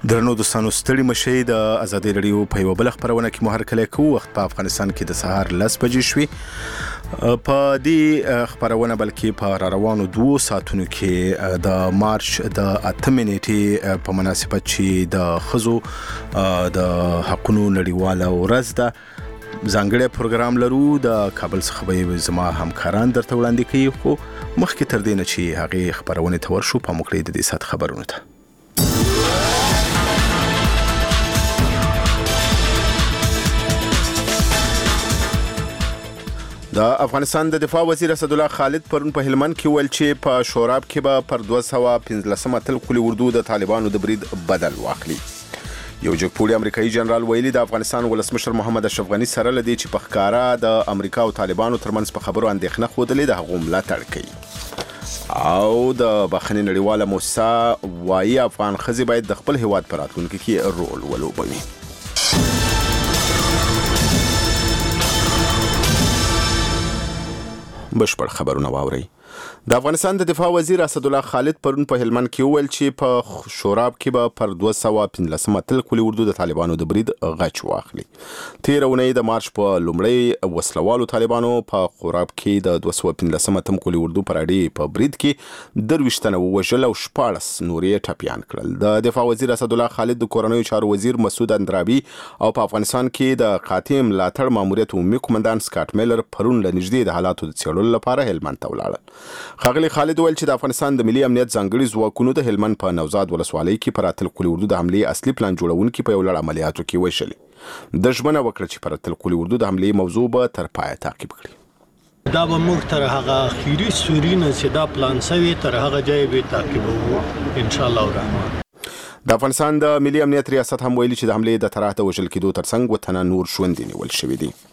درنو دوستانو ستړي مشئ د ازادي رادیو په یوه بله خپرونه کې مو هرکلی کوو. وخت په افغانستان کې د سهار 10 بجې شوي. په دې خپرونه بلکې په راروانو 2 ساعتونو کې د مارچ د 8 نیټې په مناسبت چې د ښځو د حقونو نړیواله ورځ ده ځانګړی پروګرام لرو. د کابل څخه به زما همکاران درته وړاندې کوي، خو مخکې تر دې نه چې هغې خپرونې ته ورشو پام وکړئ د دې ساعت خبرونو ته. د افغانستان د دفاع وزیر اسدالله خالد پرون په هلمند کې ویل چې په شوراب کې به پر 215 اتل قلي اردو د طالبانو د برید بدل واخلي. یو جګپوړي امریکایي جنرال ویلي د افغانستان ولسمشر محمد اشرف غني سره لدی چې په ښکارا د امریکا او طالبانو ترمنځ په خبرو اندېښنه ښودلې د هغو ملاتړ کوي. او د بخښنې نړیواله موسسه وایي افغان ښځې باید د خپل هیواد په راتلونکي کې رول ولوبوي. بشپړ خبرونه واورئ. د افغانستان د دفاع وزیر اسدالله خالد پرون په هلمند کې وویل چې په شوراب کې به پر 215 اتل قلي اردو د طالبانو د برید غچ واخلي. تېره اونۍ د مارچ په لومړۍ وسلوالو طالبانو په خوراب کې د 215 اتم قلي اردو پر اډې په برید کې 23 تنه ووژل او 14 نور یې ټپیان کړل. د دفاع وزیر اسدالله خالد د کورنیو چارو وزیر مسعود اندرابي او په افغانستان کې د قاطع ملاتړ ماموریت عمومي قومندان سکاټ میلر پرون له نږدې د حالاتو د څېړلو لپاره هلمند ته ولاړل. ښاغلي خالد ویل چې د افغانستان د ملي امنیت ځانګړي ځواکونو د هلمند په نوزاد ولسوالۍ کې پر اتل قلي اردو د حملې اصلي پلان جوړونکي په یو لړ عملیاتو کې وژلي. د ژمنه وکړه چې پر اتل قلي اردو د حملې موضوع به تر پایه تعقیب کړي. دا به موږ تر هغه اخیري سوري نه چې دا پلان سوی تر هغه ځای به تعقیبوو ان شاء الله الرحمن. د افغانستان د ملي امنیت ریاست هم ویلي چې د حملې د طرح د وژل کېدو ترڅنګ 2 تنه نور ژوندي نیول شوي دي.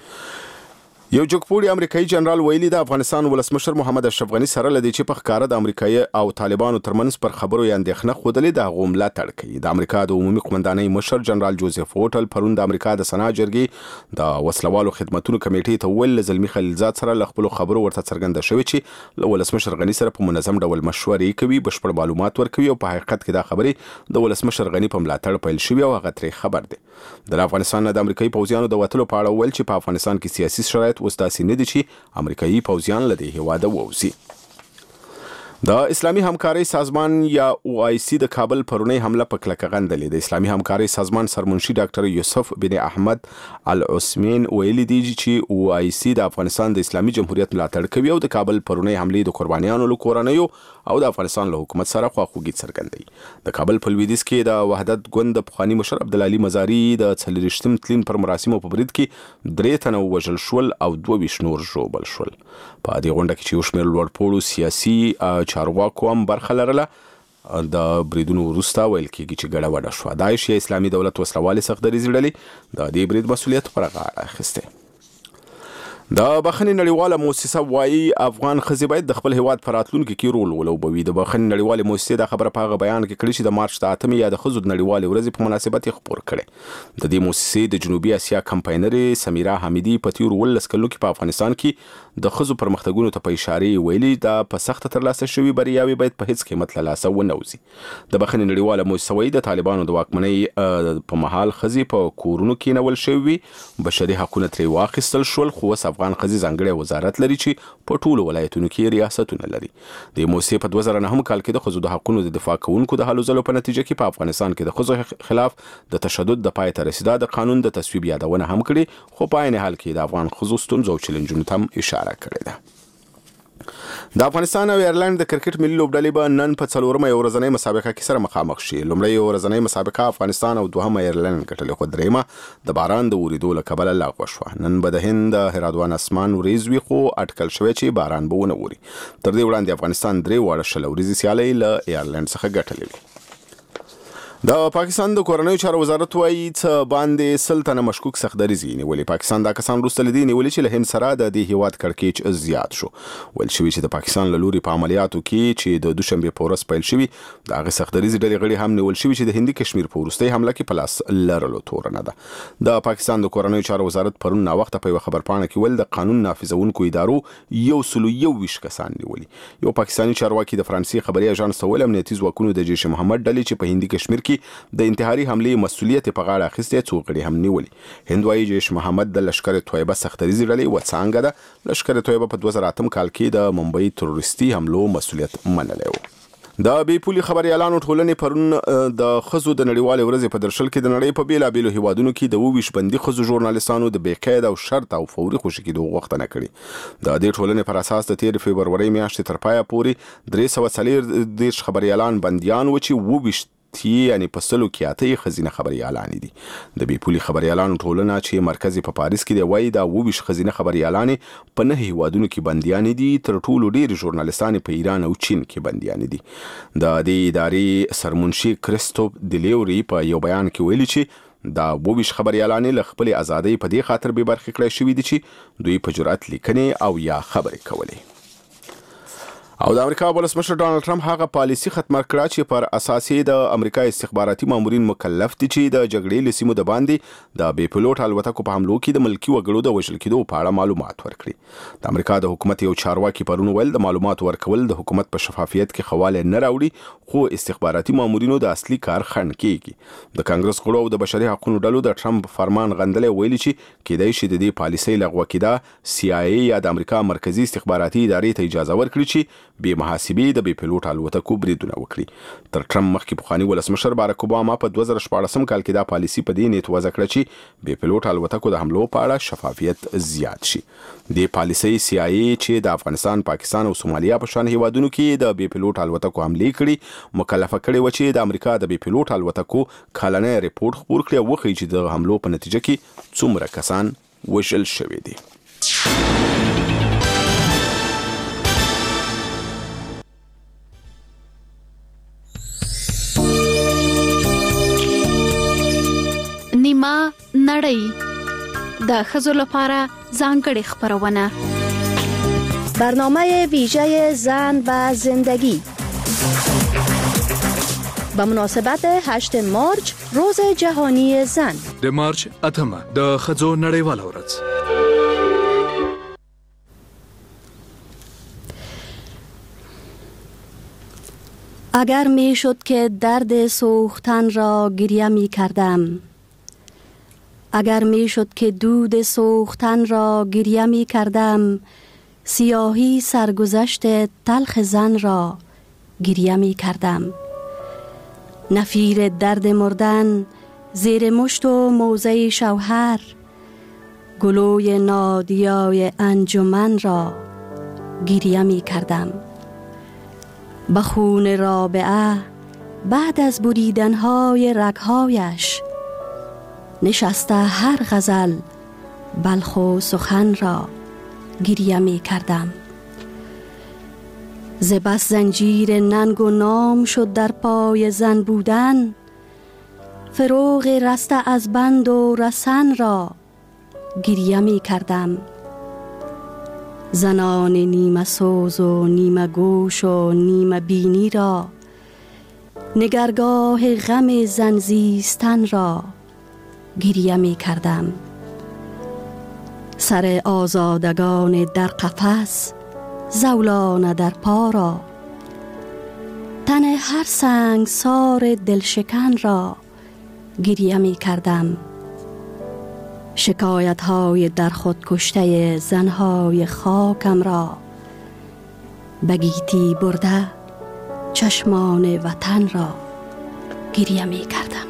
یو جګپوړي امریکایي جنرال ویلي د افغانستان ولسمشر محمد اشرف غني سره لدی چې په ښکاره د امریکایي او طالبانو ترمنځ پر خبرو یې اندېښنه ښودلې د هغو ملاتړ کوي. د امریکا د عمومي قومندانۍ مشر جنرال جوزف ووټل پرون د امریکا د سنا جرګې د وسلوالو خدمتونو کمیټې ته وویل له زلمي خلیلزاد سره له خپلو خبرو ورته څرګنده شوې چې له ولسمشر غني سره په منظم ډول مشورې کوي، بشپړ معلومات ورکوي او په حقیقت کې دا خبرې د ولسمشر غني په ملاتړ پیل شوي او هغه ترې خبر دی. د افغانستان د امریکایي پوځیانو د وتلو په اړه ویل چې په افغانستان کې سیاسي شرایط اوس داسې نه دي چې امریکایي پوځیان له دې هیواده ووځي. د اسلامي همکارۍ سازمان یا OIC د کابل پرونۍ حمله په کلکه غندلې. د اسلامي همکارۍ سازمان سرمنشي ډاکټر یوسف بن احمد العثمین ویلي دی چې OIC د افغانستان د اسلامي جمهوریت ملاتړ کوي او د کابل پرونۍ حملې د قربانیانو له کورنیو او د افغانستان له حکومت سره خواخوږي څرګندوي. د کابل په لویدیځ کې د وحدت ګوند د پخواني مشر عبدالعلي مزاري د 40 تلین پر مراسمو په برید کې 3 تنه ووژل شول او 22 نور ژوبل شول. په دې غونډه کې چې یو شمېر لوړپوړو سیاسي چارواکو هم برخه لرله. د بریدونو وروسته ویل کېږي چې ګډوډه شوه. داعش یا اسلامي دولت وسلوالې سختدریځې ډلې د دې برید مسؤلیت پر غاړه اخیستی. د بخښنې نړیواله موسسه وایي افغان ښځې باید د خپل هیواد په راتلونکي کې رول ولوبوي. د بخښنې نړیوالې موسسې دا خبره په هغه بیان کې کړې چې د مارچ د 8 یا د ښځو د نړیوالې ورځې په مناسبت یې خپور کړی. د دې موسسې د جنوبي اسیا کمپاینرې سمیرا حمیدي په تېرو 18 کلونو کې په افغانستان کې د ښځو پرمختګونو ته په اشارې ویلي دا په سخته ترلاسه شوي بریاوې باید په هیڅ قیمت له لاسه ونه وځي. د بخښنې نړیواله موسسه وایي د طالبانو د واکمنۍ په مهال ښځې په کورونو کې نیول شوي وي، بشري حقونه ترې واخیستل شول، خو اوس افغان ښځې ځانګړی وزارت لري چې په ټولو ولایتونو کې ریاستونه لري. د موسسې په 2009 کال کې د ښځو د حقونو د دفاع کوونکو د هلو ځلو په نتیجه کې په افغانستان کې د ښځو خلاف د تشدد د پای ته رسیدا د قانون د تصویب یادونه هم کړې، خو په عین حال کې د افغان ښځو ستونزو او چیلنجونو ته هم اشاره کړې ده. د افغانستان او ایرلند د کرکټ ملي لوبډلې به نن په 4مه ورځنۍ مسابقه کې سره مخامخ شي. لومړی ورځنۍ مسابقه افغانستان او دوهمه ایرلند ګټلې، خو درېیمه د باران د ورېدو له کبله لغوه شوه. نن به د هند د هرادوان اسمان وریځ وي، خو اټکل شوی چې باران به ونه اوري. تر دې وړاندې افغانستان 3 واړه شل ورځې سیالۍ له ایرلند څخه ګټلې وي. د پاکستان د کورنیو چارو وزارت وایي څه باندې 100 تنه مشکوک سختدریځي نیولي. پاکستان دا کسان وروسته له دې نیولي چې له هند سره د دې هیواد کړکېچ زیات شو. ویل شوي چې د پاکستان له لوري په عملیاتو کې چې د دوشنبې په ورځ پیل شوي د هغې سختدریځي ډلې غړي هم نیول شوي چې د هندي کشمیر په وروستۍ حمله کې په لاس لرلو تورنه ده. د پاکستان د کورنیو چارو وزارت پرون ناوخته په یوه خبرپاڼه کې ویل د قانون نافذونکو ادارو 121 کسان نیولي. یو پاکستاني چارواکي د فرانسې خبري اژانس ته ویل امنیتي ځواکونو د جیش محمد ډلې چې په هندي کشمیر کې کې د انتحاري حملې مسؤلیت په غاړه اخیستی، څو غړي هم نیولي. هند وايي جیش محمد د لشکر طیبه سختریزې ډلې وڅانګه ده. لشکر طیبه په 2008 کال کې د ممبئی تروریستي حملو مسؤلیت منلی و. د بې پولي خبريالانو ټولنې پرون د ښځو د نړیوالې ورځې په درشل کې د نړۍ په بیلابیلو هیوادونو کې د 22 بندي ښځو ژورنالیستانو د بېقید او شرط او فوري خوشي کېدو غوښتنه کړې. د دې ټولنې پر اساس د 13 فبرورۍ میاشتې تر پایه پورې 340 خبريالان بنديان و چې 22 یعنی په سلو کې اته خزینه خبريالان دي. د بې پولي خبريالانو ټولنه چې مرکز په پاریس کې دی وایي دا 22 خزینه خبريالان په 9 هیوادونو کې بنديان دي. تر ټولو ډېر ژورنالیستان په ایران او چین کې بنديان دي. د دې ادارې سرمنشي کریستوف دیلیوري په یو بیان کې ویلي چې دا 22 خبريالان له خپل ازادۍ په دې خاطر به برخه کړی شوی دي چې دوی په جرأت لیکنې او یا خبرې کولې. او د امریکا ولسمشر ډانلډ ټرمپ هغه پالیسی ختم کړه چې پر اساس د امریکا استخباراتي مامورین مکلف دي چې د جګړې لسیمو د باندې د بې پلوټ الوتکو په حملو کې د ملکی وګړو د وژل کېدو په اړه معلومات ورکړي. د امریکا د حکومت یو چارواکي پرون ویل د معلومات ورکول د حکومت په شفافیت کې خواله نه راوړي، خو استخباراتي مامورینو د اصلي کار خنډ کیږي. د کانګرس غړو او د بشري حقوقو ډلو د ټرمپ فرمان غندلې ویلي چې کېدای شي د دې پالیسۍ لغوه کېدا CIA یا د امریکا مرکزی استخباراتي ادارې ته اجازه ورکړي چې بې محاسبې د بې پلوټ الوتکو بریدونه وکړي. تر ټرمپ مخکې پخواني ولسمشر باراک اوباما په 2014 کال کې دا پالیسی په دې نیت وضع کړه چې بې پلوټ الوتکو د حملو په اړه شفافیت زیات شي. د پالیسی CIA چې د افغانستان، پاکستان او سومالیا په شان هیوادونو کې د بې پلوټ الوتکو حملې کړي مکلفه کړي و چې د امریکا د بې پلوټ الوتکو کلنی ریپورت خپور کړي او وښیي چې د حملو په نتیجه کې څومره کسان وژل شوي دي. نیمه نړۍ د ښځو لپاره ځانګړې خپرونه، برنامه ویژه زن و زندگی به مناسبت 8 مارچ روز جهانی زن. د مارچ 8 د ښځو نړیواله ورځ. اگر می شد که درد سوختن را گریه می کردم، اگر می شد که دود سوختن را گریه می کردم، سیاهی سرگذشت تلخ زن را گریه می کردم. نفیر درد مردن زیر مشت و موزه شوهر، گلوی نادیای انجمن را گریه می کردم. به خون رابعه بعد از بریدنهای رگهایش، نشسته هر غزل بلخ و سخن را گریه می کردم. ز بس زنجیر ننگ و نام شد در پای زن بودن، فروغ رسته از بند و رسن را گریه می کردم. زنان نیمه سوز و نیمه گوش و نیمه بینی را، نگرگاه غم زنزیستن را گریه می کردم. سر آزادگان در قفس، زولان در پا را، تن هر سنگسار دلشکن را گریه می کردم. شکایت های در خود کشته زنهای خاکم را، بگیتی برده چشمان وطن را گریه می کردم.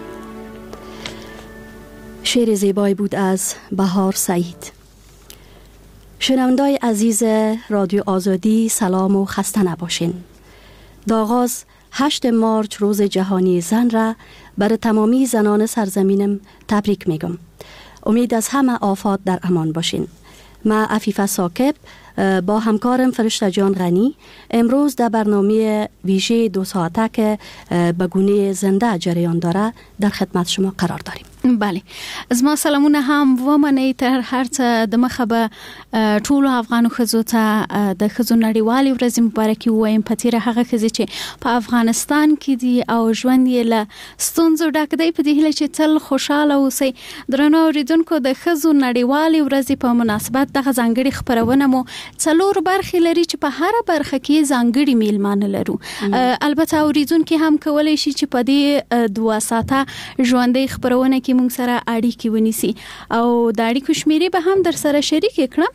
شعر زیبایی بود از بهار سعید. شنوندای عزیز رادیو آزادی، سلام و خسته نباشین. دا آغاز 8 مارچ روز جهانی زن را برای تمامی زنان سرزمینم تبریک میگم. امید از همه آفات در امان باشین. ما عفیفه ساکب با همکارم فرشته جان غنی امروز در برنامه ویژه 2 ساعته که به گونه زنده جریان داره در خدمت شما قرار داریم. بله زما سلامونه هم ومنئ تر هر څه د مخه به ټولو افغانو ښځو ته د ښځو نړیوالې ورځې مبارکي ووایم په تېره هغه ښځې چې په افغانستان کې دي او ژوند یې له ستونزو ډک دی په دې هیله چې تل خوشحاله اوسئ. درنو اورېدونکو د ښځو نړیوالې ورځې په مناسبت دغه ځانګړې خپرونه مو 4 برخې لري چې په هره برخه کې ځانګړي میلمانه لرو. البته اورېدونکي هم کولی شي چې په دې 2 ساعته ژوندۍ خپرونه کې موږ سره اړیکې ونیسي او د اړیکو شمیرې به هم در سره شریک کړم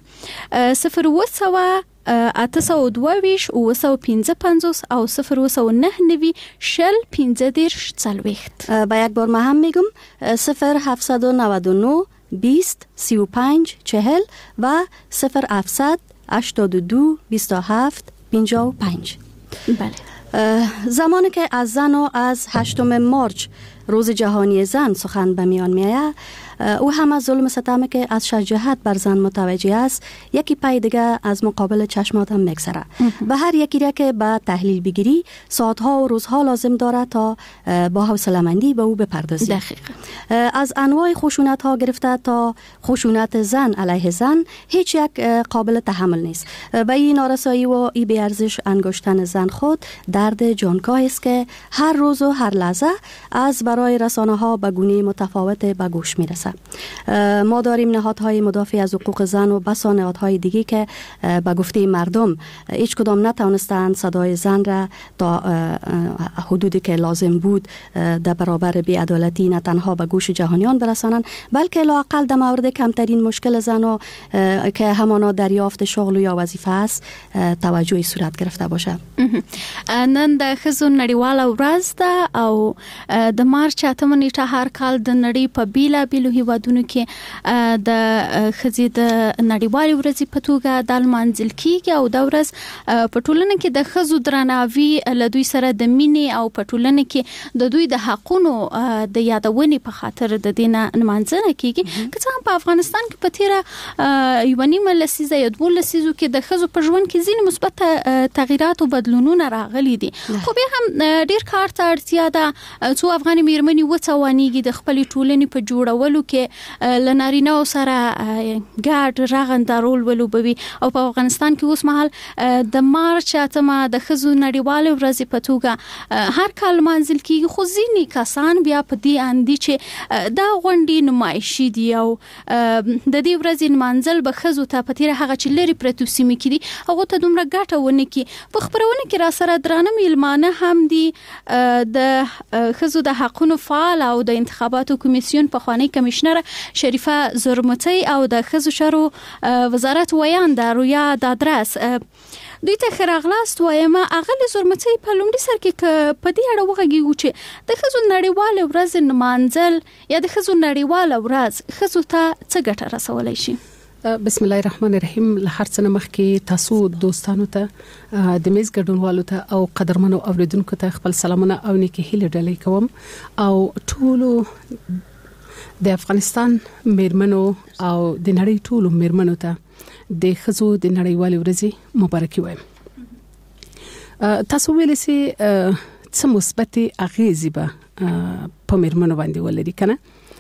0822 955 او 0999 15 با یک بار من هم میگم 0799 20 35 40 و 0700 82 27 55. بله زمانی که از زن و از 8 مارچ روز جهانی زن سخن به میان میآید او هم از ظلم ستمی که از شجاعت بر زن متوجه است یکی پای دیگه از مقابل چشمات هم میگذره و هر یکی را که به تحلیل بگیری ساعتها و روزها لازم داره تا با حوصله‌مندی به او بپردازی. دقیقاً. از انواع خشونت ها گرفته تا خشونت زن علیه زن هیچ یک قابل تحمل نیست و این نارسایی و این بی‌ارزش انگشتن زن خود درد جانکاه است که هر روز و هر لحظه از برای رسانه ها به گونه متفاوت به گوش میرسه. ما داریم نهادهای مدافع از حقوق زن و بسا نهادهای دیگه که به گفته مردم هیچ کدام نتوانستند صدای زن را تا حدودی که لازم بود در برابر بی‌عدالتی نه تنها به گوش جهانیان برسانند بلکه لااقل در مورد کمترین مشکل زن و که همانا دریافت شغل یا وظیفه است توجهی صورت گرفته باشه. نن د ښځو نړیواله ورځ ده او د مارچ 8 نیټه هر کال د نړۍ په بیلابیلو هیوادونو کې د ښځې د نړیوالې ورځې په توګه د لمانځل کیږي او د ورځ په ټولنه کې د ښځو درناوي له دوی سره د مینې او په ټولنه کې د دوی د حقونو د یادونې په خاطر د دې نمانځنه کیږي. که څه هم په افغانستان کې په تیره یوه نیمه لسیزه یا 2 لسیزو کې د ښځو په ژوند کې ځینې مثبت تغییرات او بدلونونه راغلي دي خو بیا هم ډیر کار ته اړتیا ده څو افغاني میرمنې وڅوانیږي د خپل ټولنې په جوړولو کې له نارینه‌و سره ګډ رغنده رول ولوبوي او په افغانستان کې اوس مهال د مارچ 8 د ښځو نړیواله ورځ په توګه هر کال لمانځل کیږي خو ځینې کسان بیا په دې اندي چې دا غونډې نمایشي دي او د دې ورځې لمانځل به ښځو ته په تیره هغه چې لري پرتو سیمې کې دي هغه ته دومره ګټه ونه کړي. په خپرونه کې را سره درانه میلمانه هم دي د ښځو د حقونو فعال او د انتخاباتو کمیسیون پخوانی کمشنر شریفه زرمتی او د ښځو چارو وزارت ویانده رویا دادرس دوی ته خراغلاست وایم اغل زرمتی په لومړي سر کې په دې اړه وغږیږو چې د ښځو نړیواله ورځ نمانځل یا د ښځو نړیواله ورځ ښځو ته څه ګټه رسولای شي. بسم الله الرحمن الرحیم. له هر څه مخکې تاسو دوستانو ته د میز ګډونوالو ته او قدرمنو اوریدونکو ته خپل سلامونه او نیکه هیله ډالۍ کوم او ټولو د افغانستان میرمنو او د نړۍ ټولو میرمنو ته د ښځو د نړیوالې ورځې مبارکي وایم. تاسو ویلې سي څه مثبت اغیزې به په میرمنو باندې ولري کنه.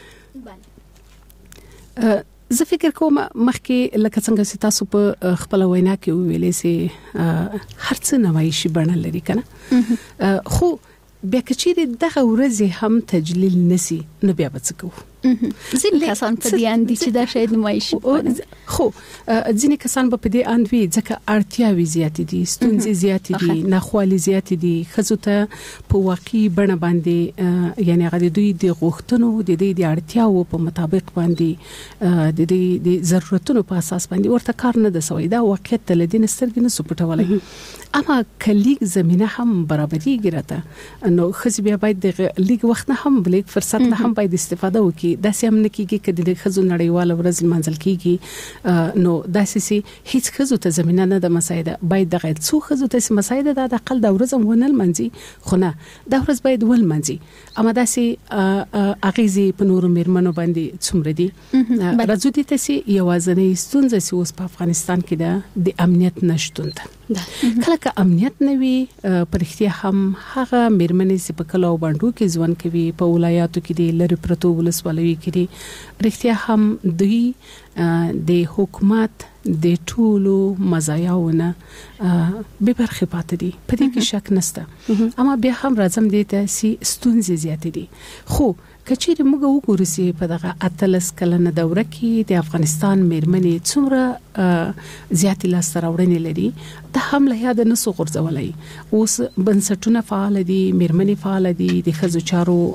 زه فکر کوم مخکې لکه څنګه چې تاسو په خپل وینا کې ویلې سي هر څه نمایشي بڼه لري کنه خو بیا کچېری دغه ورځ هم تجلیل نسی نو بیا به څه کوو. ځینې کسان په دې اند چې دا شاید نمایشي خو ځینې کسان په دې اند وی ځکه اړتیاوي زیاتې دي ستونزې زیاتې دي ناخوالي زیاتې دي ښځو ته په واقعي بڼه باندې یعنی هغه د دوی د غوښتنو د دې د اړتیاو په مطابق باندې د دې د ضرورتونو په اساس باندې ورته کار نه د سوي دا واقعیت ته لدین سترګې نه سپټولای اما کلیګ زمينه هم برابرېږي راته نو ښځې بیا باید د لیګ وخت نه هم بلیک فرصت نه هم باید استفاده وکړي. داسې هم نکېږي چې د ښځو نړیواله ورځ لمانځل کېږي نو داسې سي هیڅ ښځو ته زمينه نه د مسایده باید دغه څو ښځو ته مسایده د اقل د ورځ هم ونه لمانځي خو نه د ورځ باید ولمانځي اما داسې اغیزي په نور میرمنو باندې څومره دي راځو دي ته سي یوازنۍ ستونزه سي اوس په افغانستان کې د امنیت نشټون ده. کله که امنیت نه وي پرختیا هم هغه میرمنې چې په کلو باندې کې ځوان کوي په ولایاتو کې د لری پرتو ولسوالۍ کې دي رښتیا هم دوی د حکومت د ټولو مزایاونه به برخه پاتې دي په دې کې شک نشته اما بیا هم راځم دې ته سي ستونزې زیاتې دي خو کچېرې موږ وګورو چې په دغه اتلس کلنه دوره کې د افغانستان میرمنې څومره زیاتې لاسته راوړنې لري د هم له یاد نه سو غورځولای اوس بنسټونه فعال دي میرمنې فعال دي د ښځو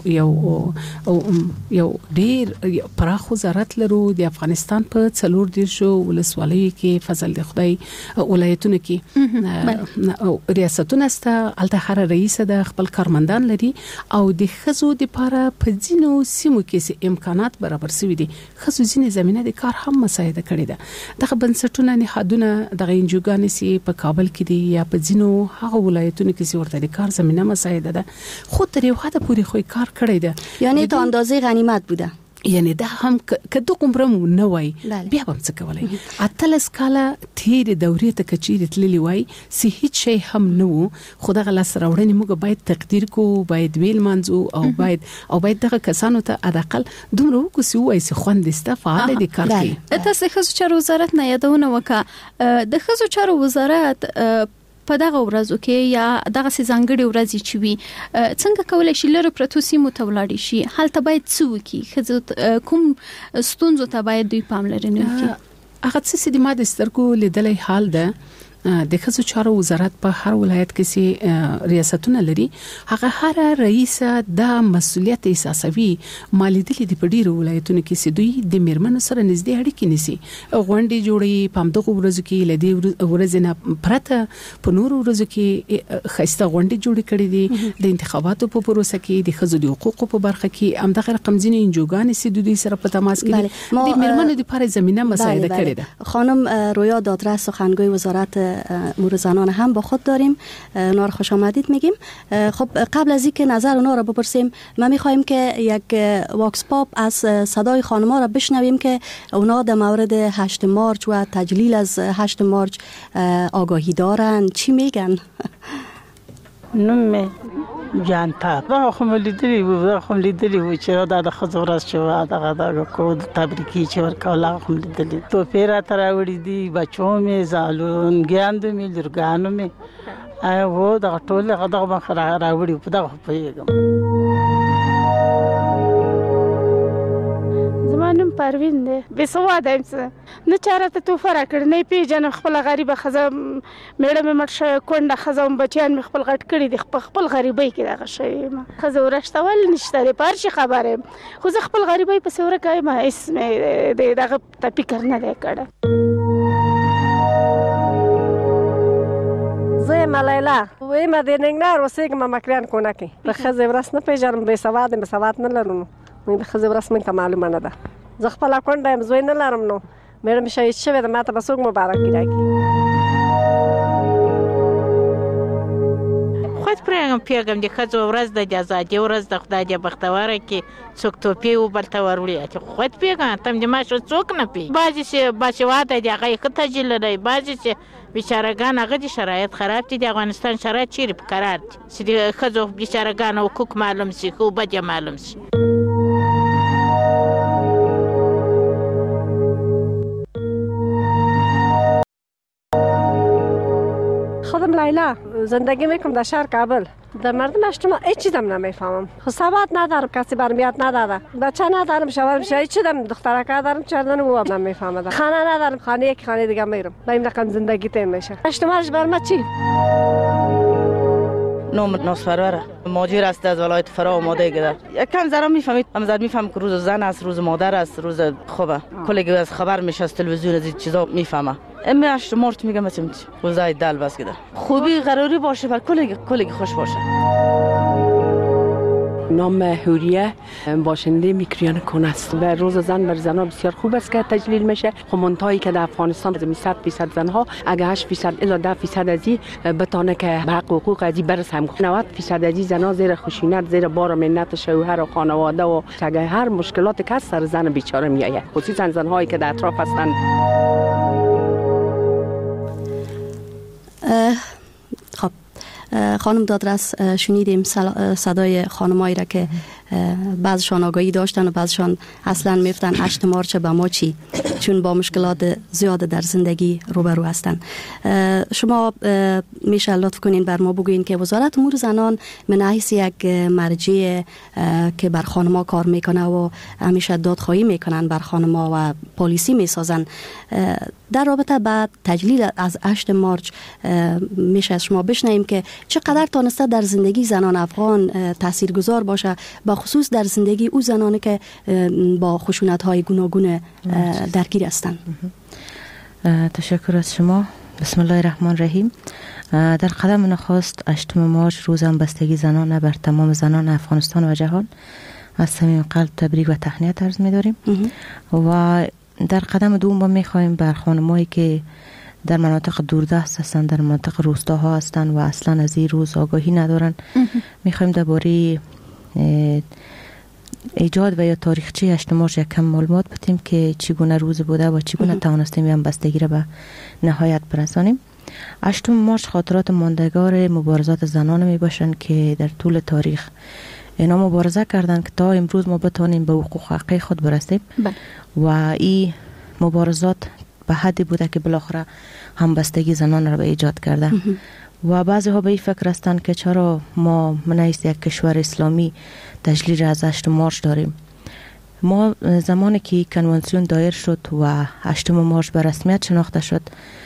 چارو یو ډېر پراخ وزارت لرو د افغانستان په 40 ولسوالۍ کې فضل د خدای ولایتونو کې ریاستونه است الته هر رئیس د خپل کارمندان لري او د ښځو د لپاره په ځینو سیمو کې امکانات برابر شوي دي ښځو ځینې زمينه د کار هم مساعده کړې ده دغه بنسټونه نهادونه دغه انجوګانې سي په کابل کې دي یا په ځینو هغه ولایتونو کې چې ورته د کار زمينه مساعده ده خو تر یو حد پورې خو کار کړی ده یعنی ته اندازې غنیمت بوده یعنی دا هم کدو کومرم نه وای بیا هم څه کولای اتلس کاله تیر دورې ته کچې تللی وای سي هیڅ شي هم نه وو خدای غلا سره وړنې موږ باید تقدیر کو باید ویل منځو او باید دغه کسانو ته اداقل دومره وکړو وای سي خوندسته فعال دي کار کوي تاسو ښځو چارو وزارت نه یادونه وکړه د ښځو چارو وزارت په دغه ورځو کې یا دغه ځانګړي ورځې چې وي څنګه کولای شي لره پرتو سیمو ته ولاړ شي هلته باید څه وکړي کوم ستونزو ته باید دوی پاملرنه وکړي هغه څه د ماده سترګو لیدلې حال ده د ښځو چارو وزارت په هر ولایت کې سي ریاستونه لري هغه هر رئیس د مسؤلیت احساسوي مالیدلې د پډیرو ولایتونو کې سي دوی د میرمنو سره نږدې اړیکې نيسي غونډې جوړي پام دغه ورځو کې لدی ورځ نه پرته په نور ورځو کې خسته غونډې جوړې کړې دي د انتخاباتو په پروسه کې د ښځو د حقوقو په برخه کې همدغه رقم ځینې انجوګانې سي دوی سره په تماس کې د میرمنو لپاره زمينه مساعده کړې ده خانم رویا دادرس سخنگوی وزارت امور زنان هم با خود داریم اونا رو خوش آمدید میگیم خب قبل از اینکه نظر اونا رو بپرسیم ما میخوایم که یک واکس پاپ از صدای خانم‌ها رو بشنویم که اونا در مورد 8 مارچ و تجلیل از 8 مارچ آگاهی دارن چی میگن نم جانتا دا خو لیدلی و چې دا د خزورس چې دا کود تبریکی چې ورکول خو لیدلی تو پیرا تراوړي دي بچو می زالون ګاند می لرګانو می او دا ټول غدغه راوړي په دغه پیغام زمانم پروین ده به سواده امسه نه چارته تو فرق نه پیجن خپل غریب خزه میړه مې مرشه کونډه خزه بچیان مې خپل غټ کړی دي خپل غریبۍ کې دغه شی ما خزه ورشتول نشته لري پر شي خبره خو زه خپل غریبۍ په سوره کای ما اسم دغه فکر نه دی کړه زه ملیلا وې ما د ننګنار وسېګم مکران کونکي په خزه ورس نه پیژنم به سواد نه لرم د خزه ورس من معلومه نه ده زه خپل کونډه زوی نه لرم نو مې مشه هیڅ شوی د ماته بسوګ مبارک راکړي خود پیغام د خزو ورځ د آزادۍ ورځ د خدای د بختوره کې څوک توپی او بلته ورولې چې خود پیغام تم د ماشو څوک نه پی باجی چې باشواده دی هغه کته لري باجی چې بیچارهګان هغه د شرایط خراب دي د افغانستان شرایط چیرې په قرار دي چې د خزو بیچارهګان او حقوق معلوم شي خو بد معلوم شي خودم لیلا زندگی میکنم در شهر کابل در مردم اجتماع هیچ چیزم نمیفهمم سواد ندارم کسی برمیاد نداره بچه ندارم شوهرم هیچ چیزم دخترکه دارم چردن و هم نمیفهمم خانه ندارم خانه یک خانه دیگه میرم با این رقم زندگی تیم میشه اجتماعش بر ما چی نام ناسفروره ماجر است از ولایت فرا آماده گده یکم ذره میفهمید همزاد میفهم که روز زن است روز مادر است روز خوبه کلی از خبر میشه از تلویزیون از این چیزا میفهمه امی 8 مارچ میگم مثلا روزای دل بس گده خوبی قراری باشه بر کلی خوش باشه نام حوریه باشنده میکریان کن است و روز زن بر زنها بسیار خوب است که تجلیل میشه خمونتایی که در افغانستان 100% زنها اگه 8% الا 10% از این بتانه که به حق حقوق از این برسم 90% از این زنها زیر خشونت زیر بار منت شوهر و خانواده و اگه هر مشکلاتی که سر زن بیچاره میآید خصوصا زنهایی که در اطراف هستند خب خانم دادرس، شنیدیم صدای خانمایی را که بعضشان آگاهی داشتن و بعضشان اصلا میفتن 8 مارچ به ما چی، چون با مشکلات زیاد در زندگی روبرو هستن. شما میشه لطف کنین بر ما بگوین که وزارت امور زنان من حیث یک مرجع که بر خانما کار میکنه و همیشه دادخواهی میکنن بر خانما و پالیسی میسازن، در رابطه با تجلیل از 8 مارچ میشه از شما بشنویم که چقدر تانسته در زندگی زنان افغان تاثیرگذار باشه، با خصوص در زندگی او زنانی که با خشونت‌های گوناگون درگیر هستند. تشکر از شما. بسم الله الرحمن الرحیم. در قدم نخست 8 مارچ روز همبستگی زنان بر تمام زنان افغانستان و جهان از صمیم قلب تبریک و تهنیت عرض می‌داریم و در قدم دوم ما می‌خوایم بر خانمایی که در مناطق دوردست هستند، در مناطق روستاها هستند و اصلا از این روز آگاهی ندارن، می‌خوایم درباره ایجاد و یا تاریخچه 8 مارچ یک کم معلومات بدیم که چگونه روز بوده و چگونه توانستیم همبستگی را به نهایت برسانیم. 8 مارچ خاطرات ماندگار مبارزات زنان می باشند که در طول تاریخ اینا مبارزه کردند که تا امروز ما بتانیم به حقوق حقیقی خود برسیم و این مبارزات به حدی بوده که بالاخره همبستگی زنان را به ایجاد کرده. و بعضی ها به این فکر هستند که چرا ما منعیست یک کشور اسلامی تجلیل از 8 مارچ داریم. ما زمانی که کنوانسیون دایر شد و 8 مارچ به رسمیت شناخته شد،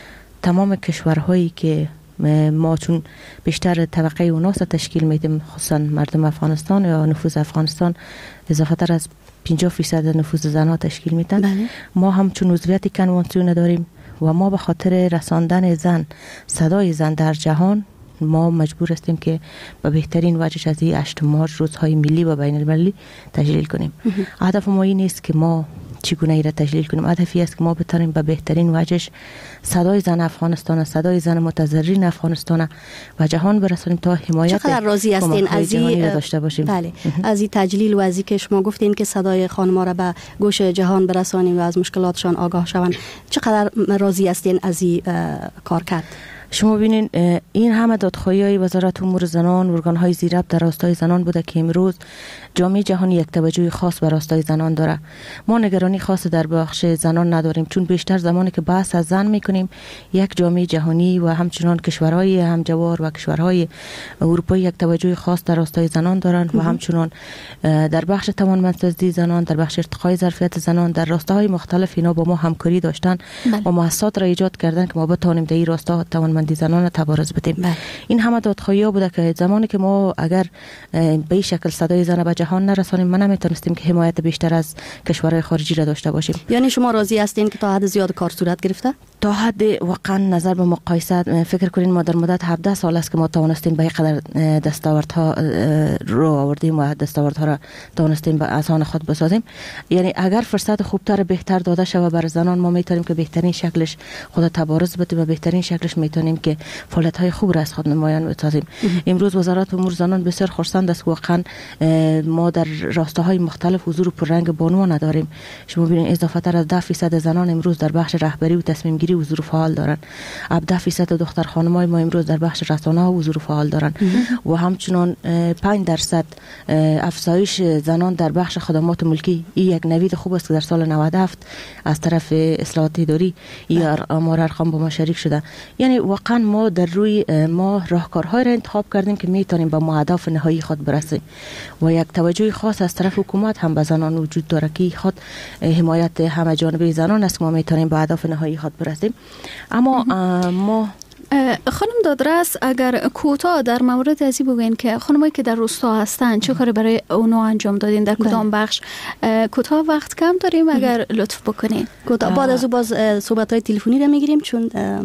تمام کشورهایی که ما چون بیشتر طبقه اوناس تشکیل میدیم، خصوصا مردم افغانستان یا نفوذ افغانستان اضافه تر از 50% نفوذ زنها تشکیل میدن، ما هم چون عضویت کنوانسیون داریم و ما به خاطر رساندن زن، صدای زن در جهان، ما مجبور هستیم که به بهترین وجهش از این 8 مارچ روزهای ملی و بین المللی تجلیل کنیم. هدف ما این نیست که ما چگونه ای را تجلیل کنیم، هدفی است که ما بتونیم به بهترین وجهش صدای زن افغانستان، صدای زن متضررین افغانستان و جهان برسانیم تا حمایت چقدر راضی هستین از این داشته باشیم. بله، از این تجلیل و از این که شما گفتین که صدای خانم‌ها را به گوش جهان برسانیم و از مشکلاتشان آگاه شوند، چقدر راضی هستین از این کار کرد؟ شما ببینین این همه دادخواهی‌های وزارت امور زنان، ارگان‌های زیربط در راستای زنان بوده که امروز جامعه جهانی یک توجه خاص بر راستای زنان داره. ما نگرانی خاص در بخش زنان نداریم، چون بیشتر زمانی که بحث از زن میکنیم، یک جامعه جهانی و همچنان کشورهای همجوار و کشورهای اروپایی یک توجه خاص در راستای زنان دارند و همچنان در بخش توانمندسازی زنان، در بخش ارتقای ظرفیت زنان، در راستاهای مختلف اینا با ما همکاری داشتن و مؤسسات را ایجاد کردن که ما بتونیم در این راستا توانمندی زنان را تبارز بدیم. این همه دادخواهی‌ها بوده که زمانی که ما اگر به این شکل صدای زن به جهان نرسانیم، ما نمیتونستیم که حمایت بیشتر از کشورهای خارجی را داشته باشیم. یعنی شما راضی هستین که تا حد زیاد کار صورت گرفته؟ تا حد واقعا نظر به مقایسه فکر کنین ما در مدت 17 سال است که ما توانستیم به اینقدر دستاوردها رو آوردیم و دستاوردها را توانستیم به آسان خود بسازیم. یعنی اگر فرصت خوبتر بهتر داده شود بر زنان، ما میتونیم که بهترین شکلش خود تبارز بدیم و بهترین شکلش میتونیم که فعالیت‌های خوب را از خود نمایان بسازیم. امروز وزارت امور زنان بسیار خرسند است که واقعا ما در راستاهای مختلف حضور پررنگ بانو نداریم. شما ببینید اضافه تر از 10% زنان امروز در بخش رهبری و تصمیم گیری حضور فعال دارند. 17% دختر خانمای ما امروز در بخش رسانه ها حضور فعال دارند و همچنان 5% افزایش زنان در بخش خدمات ملکی. این یک نوید خوب است که در سال 97 از طرف اصلاحات اداری یا ارقام با ما شریک شده. یعنی واقعا ما در روی ما راهکارهای را انتخاب کردیم که میتونیم به اهداف نهایی خود برسیم و یک توجه خاص از طرف حکومت هم به زنان وجود داره که خود حمایت همه جانبه زنان است که ما میتونیم به اهداف نهایی خود برسیم. اما ما خانم دادرس، اگر کوتاه در مورد ازی بگوین که خانمایی که در روستا هستن چه کاری برای اونا انجام دادین، در کدام بخش؟ کوتاه وقت کم داریم، اگر لطف بکنین کوتاه. بعد از او باز صحبت‌های تلفنی را میگیریم چون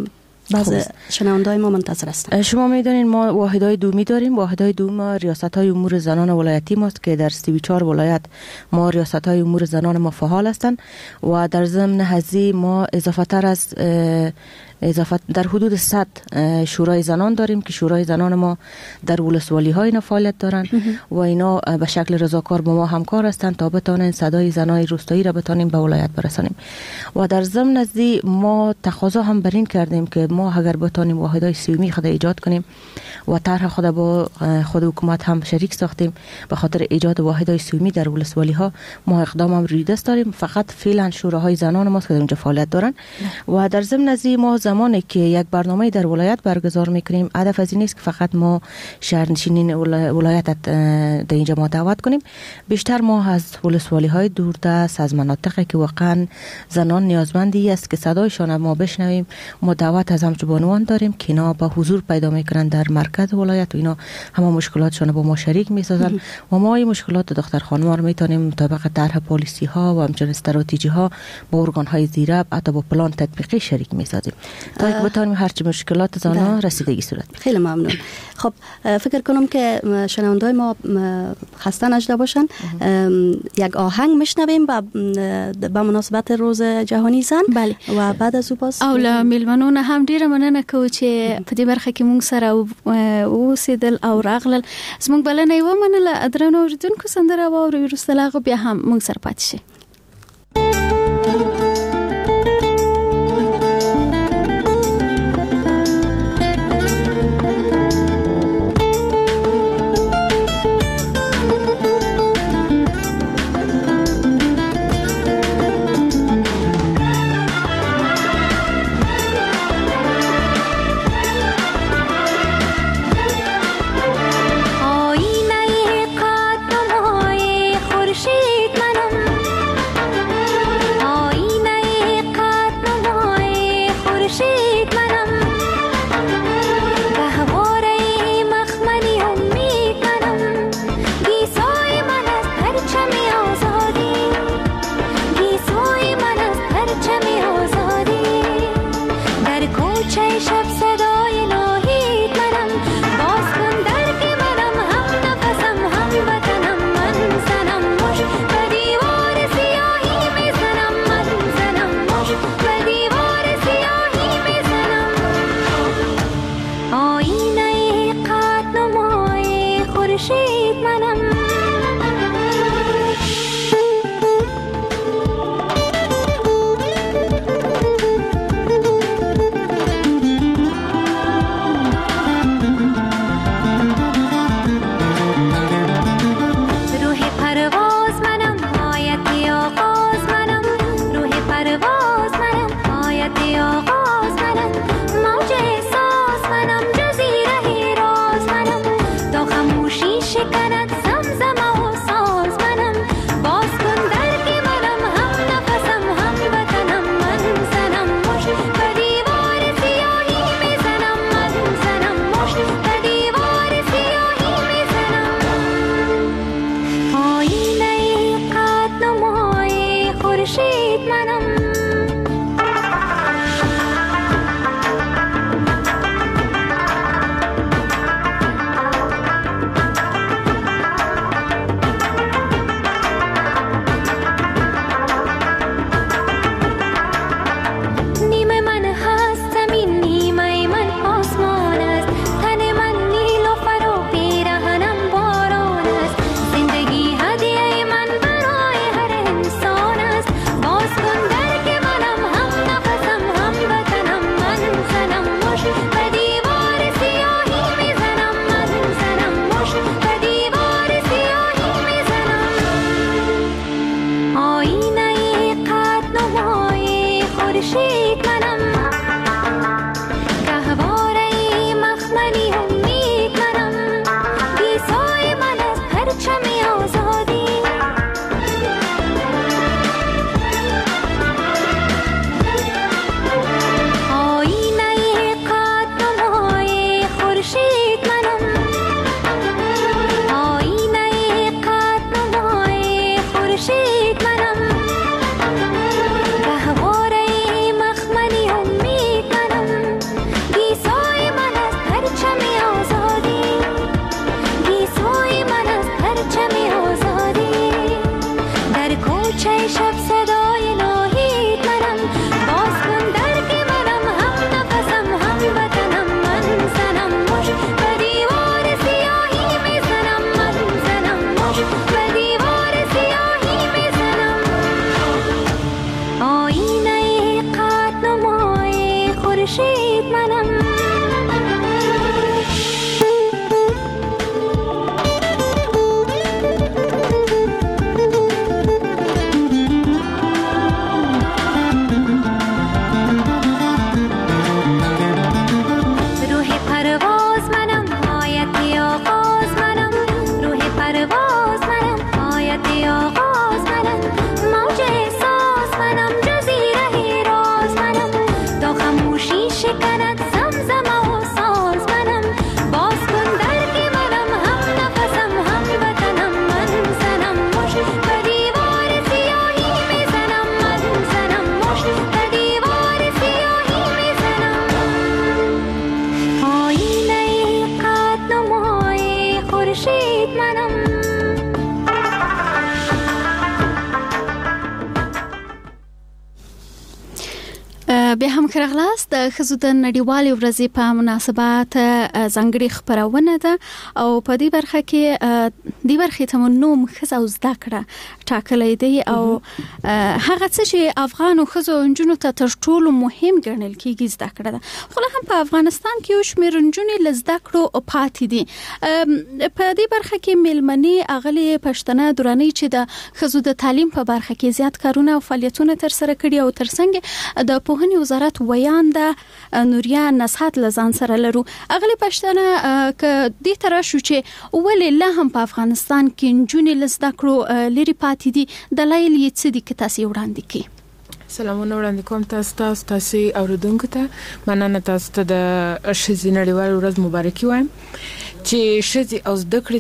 بعض شنونده‌های ما منتظر هستند. شما میدونین ما واحدهای دومی داریم. واحدهای دوم ریاست‌های امور زنان ولایتی ماست که در 34 ولایت ما ریاست‌های امور زنان ما فعال هستند و در ضمن هذه ما اضافه تر از اضافه در حدود 100 شورای زنان داریم که شورای زنان ما در ولسوالی های اینا فعالیت دارن و اینا به شکل رضاکار با ما همکار هستند تا بتانن صدای زنای روستایی را بتانیم به ولایت برسانیم. و در ضمن از ما تقاضا هم بر این کردیم که ما اگر بتانیم واحدهای سیومی خود ایجاد کنیم و طرح خود با خود حکومت هم شریک ساختیم به خاطر ایجاد واحدهای سیومی در ولسوالی ها. ما اقدام هم روی دست داریم، فقط فعلا شوراهای زنان ما که در اونجا فعالیت دارن. و در ضمن از ما زمانی که یک برنامه در ولایت برگزار میکنیم هدف از این است که فقط ما شهرنشینین ولایت در اینجا ما دعوت کنیم. بیشتر ما از ولسوالی های دوردست، از مناطقی که واقعا زنان نیازمندی است که صدایشان ما بشنویم، ما دعوت از همچو بانوان داریم که اینا با حضور پیدا میکنن در مرکز ولایت و اینا همه مشکلاتشان با ما شریک میسازن و ما این مشکلات دختر خانم ها رو میتونیم مطابق طرح پالیسی ها و همچنین استراتژی ها با ارگان های زیرب حتی با پلان تطبیقی شریک میسازیم تا اینکه بتونیم هر چه مشکلات زنان رسیدگی صورت. خیلی ممنون. خب فکر کنم که شنوندای ما خسته نشده باشن. یک آهنگ میشنویم با مناسبت روز جهانی زن. بله. و بعد از او باز او میلمنونه هم ډیره مننه کوو چې په دې برخه کې مونږ سره اوسېدل او راغلل. زموږ بلنه یې ومنله. درنو اوریدونکو سندره واورئ، وروسته له هغه بیا هم مونږ سره پاتې شئ. آینه قد نمای خورشید منم، به هم خرغلاس د خزو د نړیوالې ورځې په مناسبت ځانګړي خبرونه ده او په دې برخه کې د برخې تمنوم خزو زده کړه ټاکلې دی او هغه څه چې افغان خزو انجونو ته تر ټولو مهم ګڼل کېږي زده کړه ده خو هم په افغانستان کې یو شمېر انجونې لزده کړو پاتې دي په دې برخه کې ملمنې اغلي پښتنه دراني چې د خزو د تعلیم په برخه کې زیات کارونه او فعالیتونه تر سره کړي او ترڅنګ د پوهنې وزارت ویانده نوریا نصحت لزان سره لرو اغلي پښتنه ک دې تر شو چې ولې لا هم په افغانستان کې انجونې لزده کړو لري پاتې دي دلایل یې څه دي که تاسو وړاندې کړئ سلامونه وړاندې کوم تاسو اوریدونکو ته مننه تاسو ته د ښځې نړیوال ورځ مبارکي وایم چې ښځې او زده کړې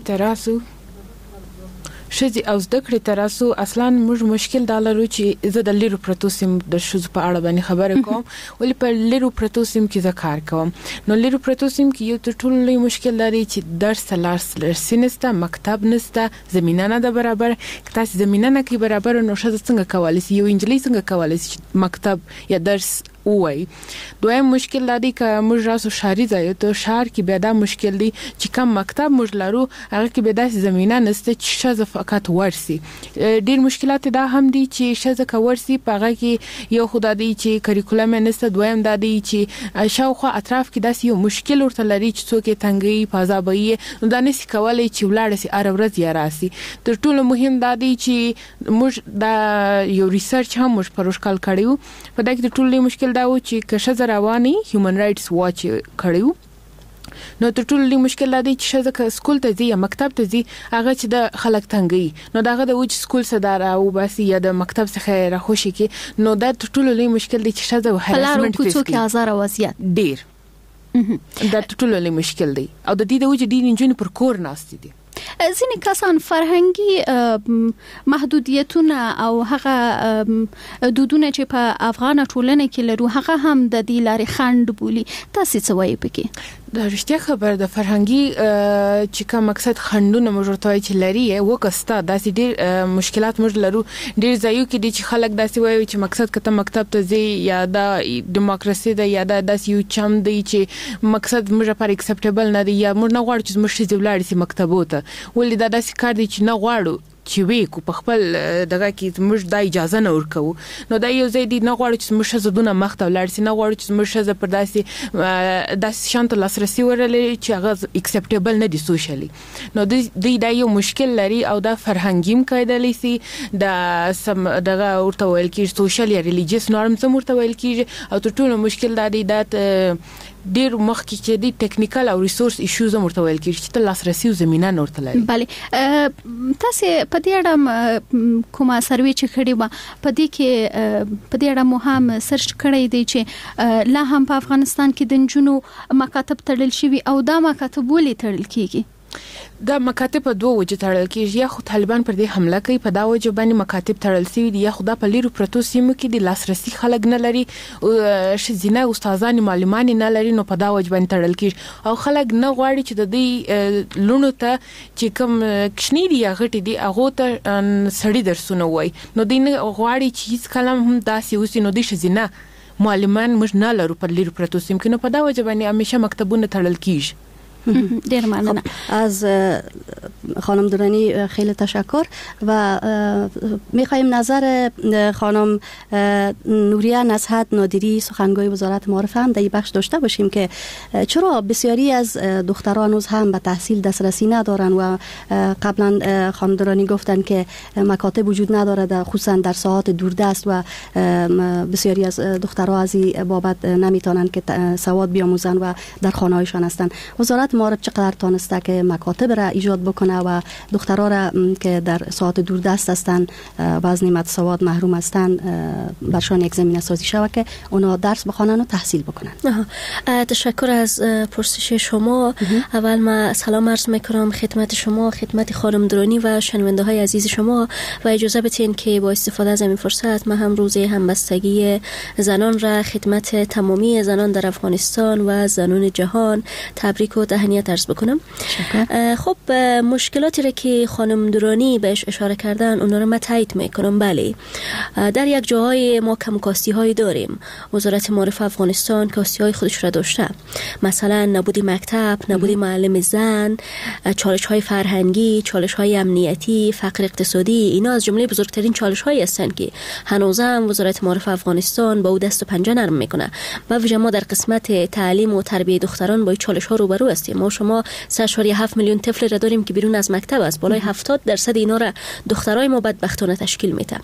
تراسو اصلا موږ مشکل دا لرو چې زه د لیرو پرتو سیم د ښځو په اړه باندې خبرې کوم ولې په لیرو پرتو سیم کې زه کار کوم نو لیرو پرتو سیم کې یو تر ټولو لوی مشکل لري چې درس لارښوونې نشته مکتب نشته زمينه نه ده برابر تاسو زمينه نه کې برابر نو ښځه څنګه کولای شي یو انجلۍ څنګه کولای شي مکتب یا درس وای دویم مشکل لري چې موږ راسو شهري ځای ته شهر کې به دا مشکل دی چې کم مکتب موږ لرو هغه کې به د زمينه نشته چې ښځه فقط ورسي ډیر مشکلات دا هم دي چې ښځه کورسي پغه کې یو خدای چې کریکولم نشته دویم دا دی چې شاوخوا اطراف کې داسې یو مشکل ورته لري چې څوک تنګي پازابي نو دا نشي کولای چې ولاړ سي ارورز یا راسي تر ټولو مهم دا دی چې موږ دا یو ریسرچ هم موږ پروش کال کړیو په دغه کې ټولو مشکل دا و چې کښه رواني هیومن رائټس واچ کړیو نو تر ټولو مشکل دی چې ښځه سکول ته ځي یا مکتب ته ځي هغه چې د خلک تنګي نو داغه د وچ سکول صدر او بس یا د مکتب څخه راخوشي کې نو دا تر ټولو مشکل دی چې ښځه هراسمنت کوي کې آزار وضعیت ډیر دا تر ټولو مشکل دی او د دې د وجه ډیر انجن پر کور ناست دي ځینې کسان فرهنګي محدودیتونه او هغه دودونه چې په افغان ټولنه کې لرو هغه هم د دې لارې خند بولی تاسو څه وایي پکې دا رښتیا خبر د فرهنګي چې کوم مقصد خندونه مجرتوي چې لري وکستا داسې ډیر مشکلات موږ لرو ډیر ځایو کې دي چې خلک داسې وایي چې مقصد کته مکتب ته ځي یا د دیموکراسي د یا د داسې یو چم دی چې مقصد موږ پر اکسپټیبل نه دی یا موږ نه غواړو چې موږ شي ځولاړ سي مکتبو ته ولې دا داسې کار دی چې نه غواړو چې وی کو په خپل دغه کې موږ د اجازه نه ورکو نو دا یو ځای دی نه غواړو چې موږ زدونه مخته ولاړ سي نه غواړو چې موږ پر داسې شانت لاسرسي ورلې چې هغه اکسپټیبل نه دي سوشلی نو دا یو مشکل لري او دا فرهنګیم کېدلی سي دغه ورته ویل کېږي سوشل یا ریلیجیس نورم څه ورته ویل کېږي او ټول مشکل دا دی د ډیر مخکې چې دی ټیکنیکل او ریسورس ایشوز مرته ویل کېږي چې لاسرسي زمينه نورته لري bale تاسو په دې اړه کومه سروې چې کړې و په دې کې په دې اړه مو هم سرچ کړی دی چې لا هم په افغانستان کې د جنونو مکاتب تړل شوی او دا مکاتب ولې تړل کیږي دا مکاتب په دوه وجه تړل کیږي یا خو طالبان پر دې حمله کوي په دا وجه باندې مکاتب تړل شوی دي یا خو دا په لیرو پروتو سیمو کې د لاسرسي خلک نه لري شزینه استادان معلمان نه لري نو په دا وجه باندې تړل کیږي او خلک نه غواړي چې د دې لونو ته چې کوم کښنی دي یا غټي دي هغه ته سړی درسونه وای نو دین غواړي چې هیڅ کلم هم داسې وسی نو د شزینه معلمان موږ نه لرو په لیرو پروتو سیمو کې نو په دا وجه باندې همیشه مکتبونه تړل کیږي دیر ممنونم. از خانم درانی خیلی تشکر و میخوایم نظر خانم نوریا نصحت نادری سخنگوی وزارت معارف هم در این بخش داشته باشیم که چرا بسیاری از دختران هم به تحصیل دسترسی ندارن و قبلا خانم درانی گفتن که مکاتب وجود نداره خصوصا در ساعات دوردست و بسیاری از دخترها از این بابت نمیتونن که سواد بیاموزن و در خانه‌هایشان هستن. وزارت معارف چقدر تانسته که مکاتب را ایجاد بکنه و دخترها را که در ساعات دوردست هستن و از نعمت سواد محروم هستن برشان یک زمینه سازی شود که اونا درس بخوانن و تحصیل بکنن. تشکر از پرسش شما. اول ما سلام عرض میکنم خدمت شما، خدمت خانم درانی و شنونده های عزیز شما و اجازه بدین که با استفاده از این فرصت ما هم روز همبستگی زنان را خدمت تمامی زنان در افغانستان و زنان جهان تبریک و تهنیت عرض بکنم. خب مشکلاتی را که خانم درانی بهش اشاره کردن اونا رو من تایید میکنم. بله در یک جاهای ما کم کاستی های داریم. وزارت معارف افغانستان کاستی های خودش را داشته، مثلا نبود مکتب، نبود معلم زن، چالش های فرهنگی، چالش های امنیتی، فقر اقتصادی، اینا از جمله بزرگترین چالش هایی هستند که هنوزم وزارت معارف افغانستان با او دست و پنجه نرم میکنه. و ویژه ما در قسمت تعلیم و تربیت دختران با این چالش ها روبرو هستیم. ما شما 3.7 میلیون طفل را داریم که بیرون از مکتب است. بالای 70% اینا را دخترای ما بدبختانه تشکیل میده.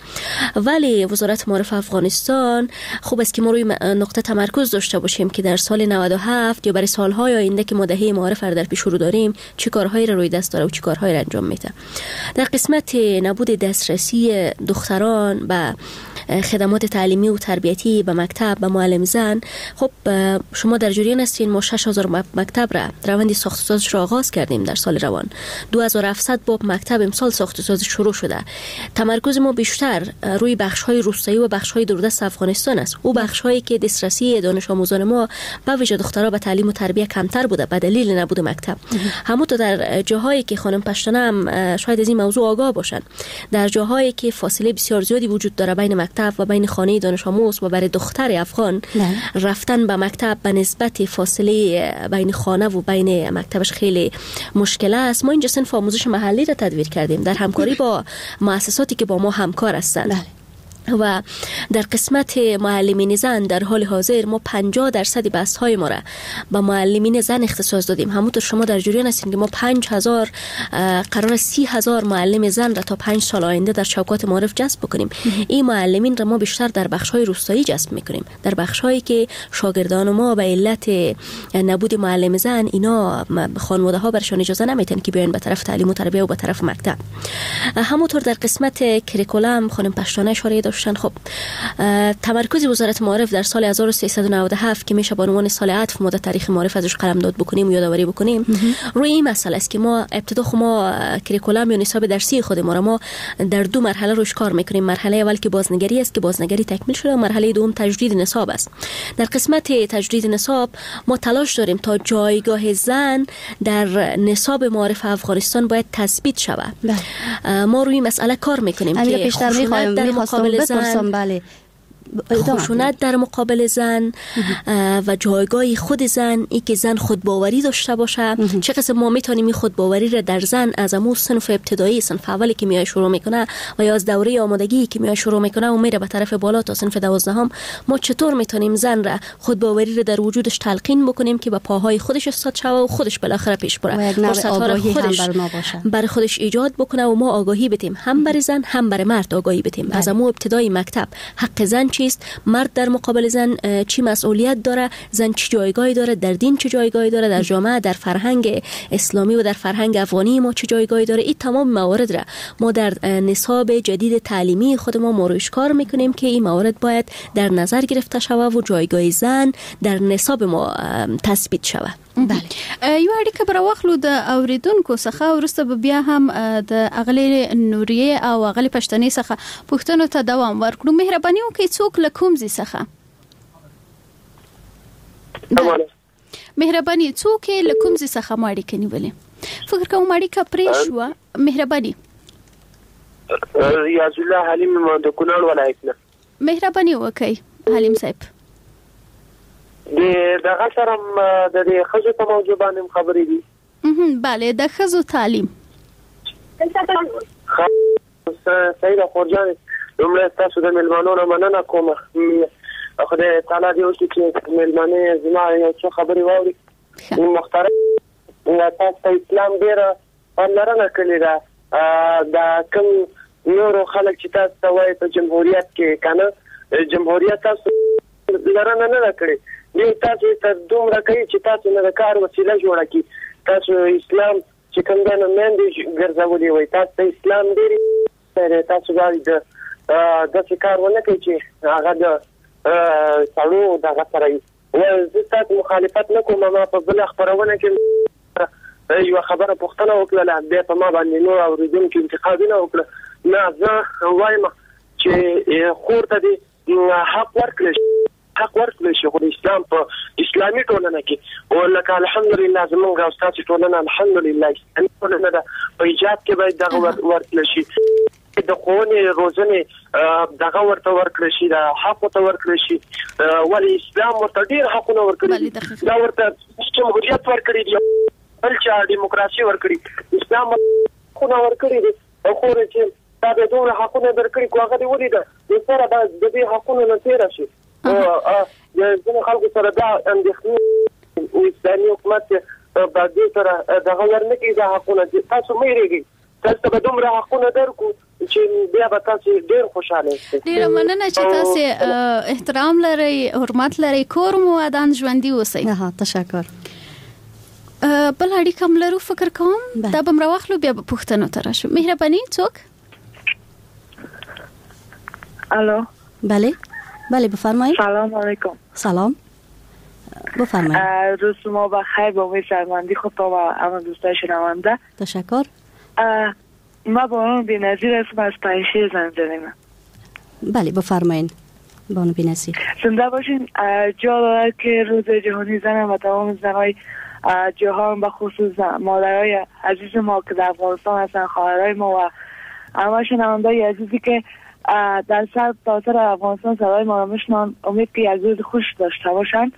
ولی وزارت معارف افغانستان خوب است که ما روی نقطه تمرکز داشته باشیم که در سال 97 یا برای سالهای آینده که ما دهه معارف را در پیش رو داریم چه کارهایی را روی دست داره و چه کارهایی را انجام میده. در قسمت نبود دسترسی دختران به خدمات تعلیمی و تربیتی، به مکتب، به معلم زن، خب شما در جریان هستین ما 6000 مکتب را روند ساخت و سازش را آغاز کردیم در سال روان. 2700 باب مکتب امسال ساخت و سازش شروع شده. تمرکز ما بیشتر روی بخش‌های روستایی و بخش‌های دوردست افغانستان است. او بخش‌هایی که دسترسی دانش آموزان ما به ویژه دخترها به تعلیم و تربیت کمتر بوده به دلیل نبود مکتب. همونطور در جاهایی که خانم پشتنه هم شاید از این موضوع آگاه باشن، در جاهایی که فاصله بسیار زیادی وجود داره بین مکتب و بین خانه دانش آموز و برای دختر افغان رفتن به مکتب به نسبت فاصله بین خانه و بین مکتبش خیلی مشکل است. ما اینجا صنف آموزش محلی را تدویر کردیم در همکاری با مؤسساتی که با ما همکار هستند. و در قسمت معلمین زن در حال حاضر ما 50% بست‌های ما را با معلمین زن اختصاص دادیم. همونطور شما در جریان هستین که ما 5000 قرار 30000 معلم زن را تا 5 سال آینده در چوکات معارف جذب بکنیم. این معلمین را ما بیشتر در بخش‌های روستایی جذب می‌کنیم، در بخش‌هایی که شاگردان ما به علت نبود معلم زن اینا خانواده‌ها برشان اجازه نمیتن که بیاین به طرف تعلیم و تربیت و به طرف مکتب. همونطور در قسمت کریکولم خانم پشتانه اشاره خب تمرکز وزارت معارف در سال 1397 که میشه با عنوان سال عطف ما در تاریخ معارف ازش قلمداد بکنیم و یادآوری بکنیم روی این مسئله است که ما ابتدا ما کریکولم یا نصاب درسی خود ما در 2 مرحله روش کار میکنیم. مرحله اول که بازنگری است که بازنگری تکمیل شده و مرحله دوم تجدید نصاب است. در قسمت تجدید نصاب ما تلاش داریم تا جایگاه زن در نصاب معارف افغانستان باید تثبیت شود. ما روی مسئله کار میکنیم که خشونت در مقابل زن، بله خشونت در مقابل زن و جایگاه خود زن، ای که زن خودباوری داشته باشه. چه قسم ما میتونیم این خودباوری را در زن از امو صنف ابتدایی، صنف اولی که میای شروع میکنه و یا از دوره آمادگی که میای شروع میکنه و میره به طرف بالا تا صنف 12 ما چطور میتونیم زن را خودباوری را در وجودش تلقین بکنیم که به پاهای خودش استاد شه و خودش بالاخره پیش بره، فرصت‌ها خودش برای خودش ایجاد بکنه و ما آگاهی بدیم، هم برای زن هم برای مرد آگاهی بدیم. از امو ابتدای مکتب حق زن چیست، مرد در مقابل زن چی مسئولیت داره، زن چی جایگاهی داره، در دین چه جایگاهی داره، در جامعه، در فرهنگ اسلامی و در فرهنگ افغانی ما چه جایگاهی داره. این تمام موارد را ما در نصاب جدید تعلیمی خود ما روش کار میکنیم که این موارد باید در نظر گرفته شود و جایگاه زن در نصاب ما تثبیت شود. بله یو اړیکه بر واخلو د اوریدونکو څخه ورسته بیا هم د اغلی نوریه او اغلی پښتنې څخه پښتنو ته دوام ورکړو. مهرباني وکړئ څوک له کوم ځای څخه مهرباني څوک له کوم ځای څخه ما اړیکه نیولې؟ فکر کوم اړیکه پرې شوه. مهرباني ریاض الله حلیم د کونړ ولایت نه. مهرباني وکړئ حلیم صاحب. دغه سره د خزو په موضوع باندې خبرې دي. بله د خزو تعلیم. سیده خورجان لومړی تاسو د مېلمانو نه مننه کوم. خدای تعالی دې وکړي چې مېلمانې زما یو څه خبرې واوري. محترم تاسو اسلام ډېره پاملرنه کړې ده. د کوم نورو خلک چې تاسو ته وایي په جمهوریت کې که نه جمهوریت تاسو لرنه نه کړې. دې تاسو ته دومره کوي چې تاسو نه د کار وسیله جوړه کړي. تاسو اسلام چې کوم دی نو میندې ګرځولي وایي. تاسو ته اسلام ډېرې تاسو باید داسې کار ونه کوي چې هغه د سړو دغه سره وي. زه تاسو مخالفت نه کوم. ما په بله خپرونه کې یوه خبره پوښتنه وکړله، بیا په ما باندې نور اورېدونکي انتقادونه وکړه. نه زه وایم چې خور ته دې حق ورکړی حق ورکړل شي. خو د اسلام په اسلامي ټولنه کې او لکه الحمدلله زمونږ او ستاسو ټولنه الحمدلله اسلامي ټولنه ده، په ایجاد کې باید دغه ورکړل شي، د ښوونې روزنې دغه ورته ورکړل شي، د حق ورته ورکړل شي. ولې اسلام ورته ډېر حقونه ورکړي، دا ورته جمهوریت ورکړي دي، بل چا دیموکراسي ورکړي، اسلام حقونه ورکړي دي. خو چې دا د دوه حقونه درکړي کو هغه دی ولې ده سره د دې حقونه نه تیر شي. ځینې خلکو سره دا اندېښنې او اسلامي حکومت په دې سره دغه ورنکړي دا حقونه تاسو مې ریږي تاسو به دومره حقونه درکو چې بیا به تاسو ډېر خوشاله شئ. ډېر مننه چې تاسو احترام لرئ، حرمت لرئ، کور مو ودان ژوندي اوسئ. تشکر. بل اړیکه هم لرو فکر کوم دا به مروخلو بیا به پوښتنو ته راشو. مهرباني څوک؟ الو. بله بفرمایید. سلام علیکم. سلام بفرمایید. روز شما بخیر، با امید سلامتی خودتان و همه دوستای شنونده. تشکر. ما بانو بی‌نظیر هستم از پنجشیر زنگ زدم. بله بفرمایید بانو بی‌نظیر. زنده باشین. جا دارد که روز جهانی زن و تمام زنهای جهان به خصوص مادرای عزیز ما که در افغانستان هستن، خواهرای ما و همه شنونده‌های عزیزی که در سر تاثیر افغانستان صدای ما رو میشنون، امید که یک روز خوش داشته باشند.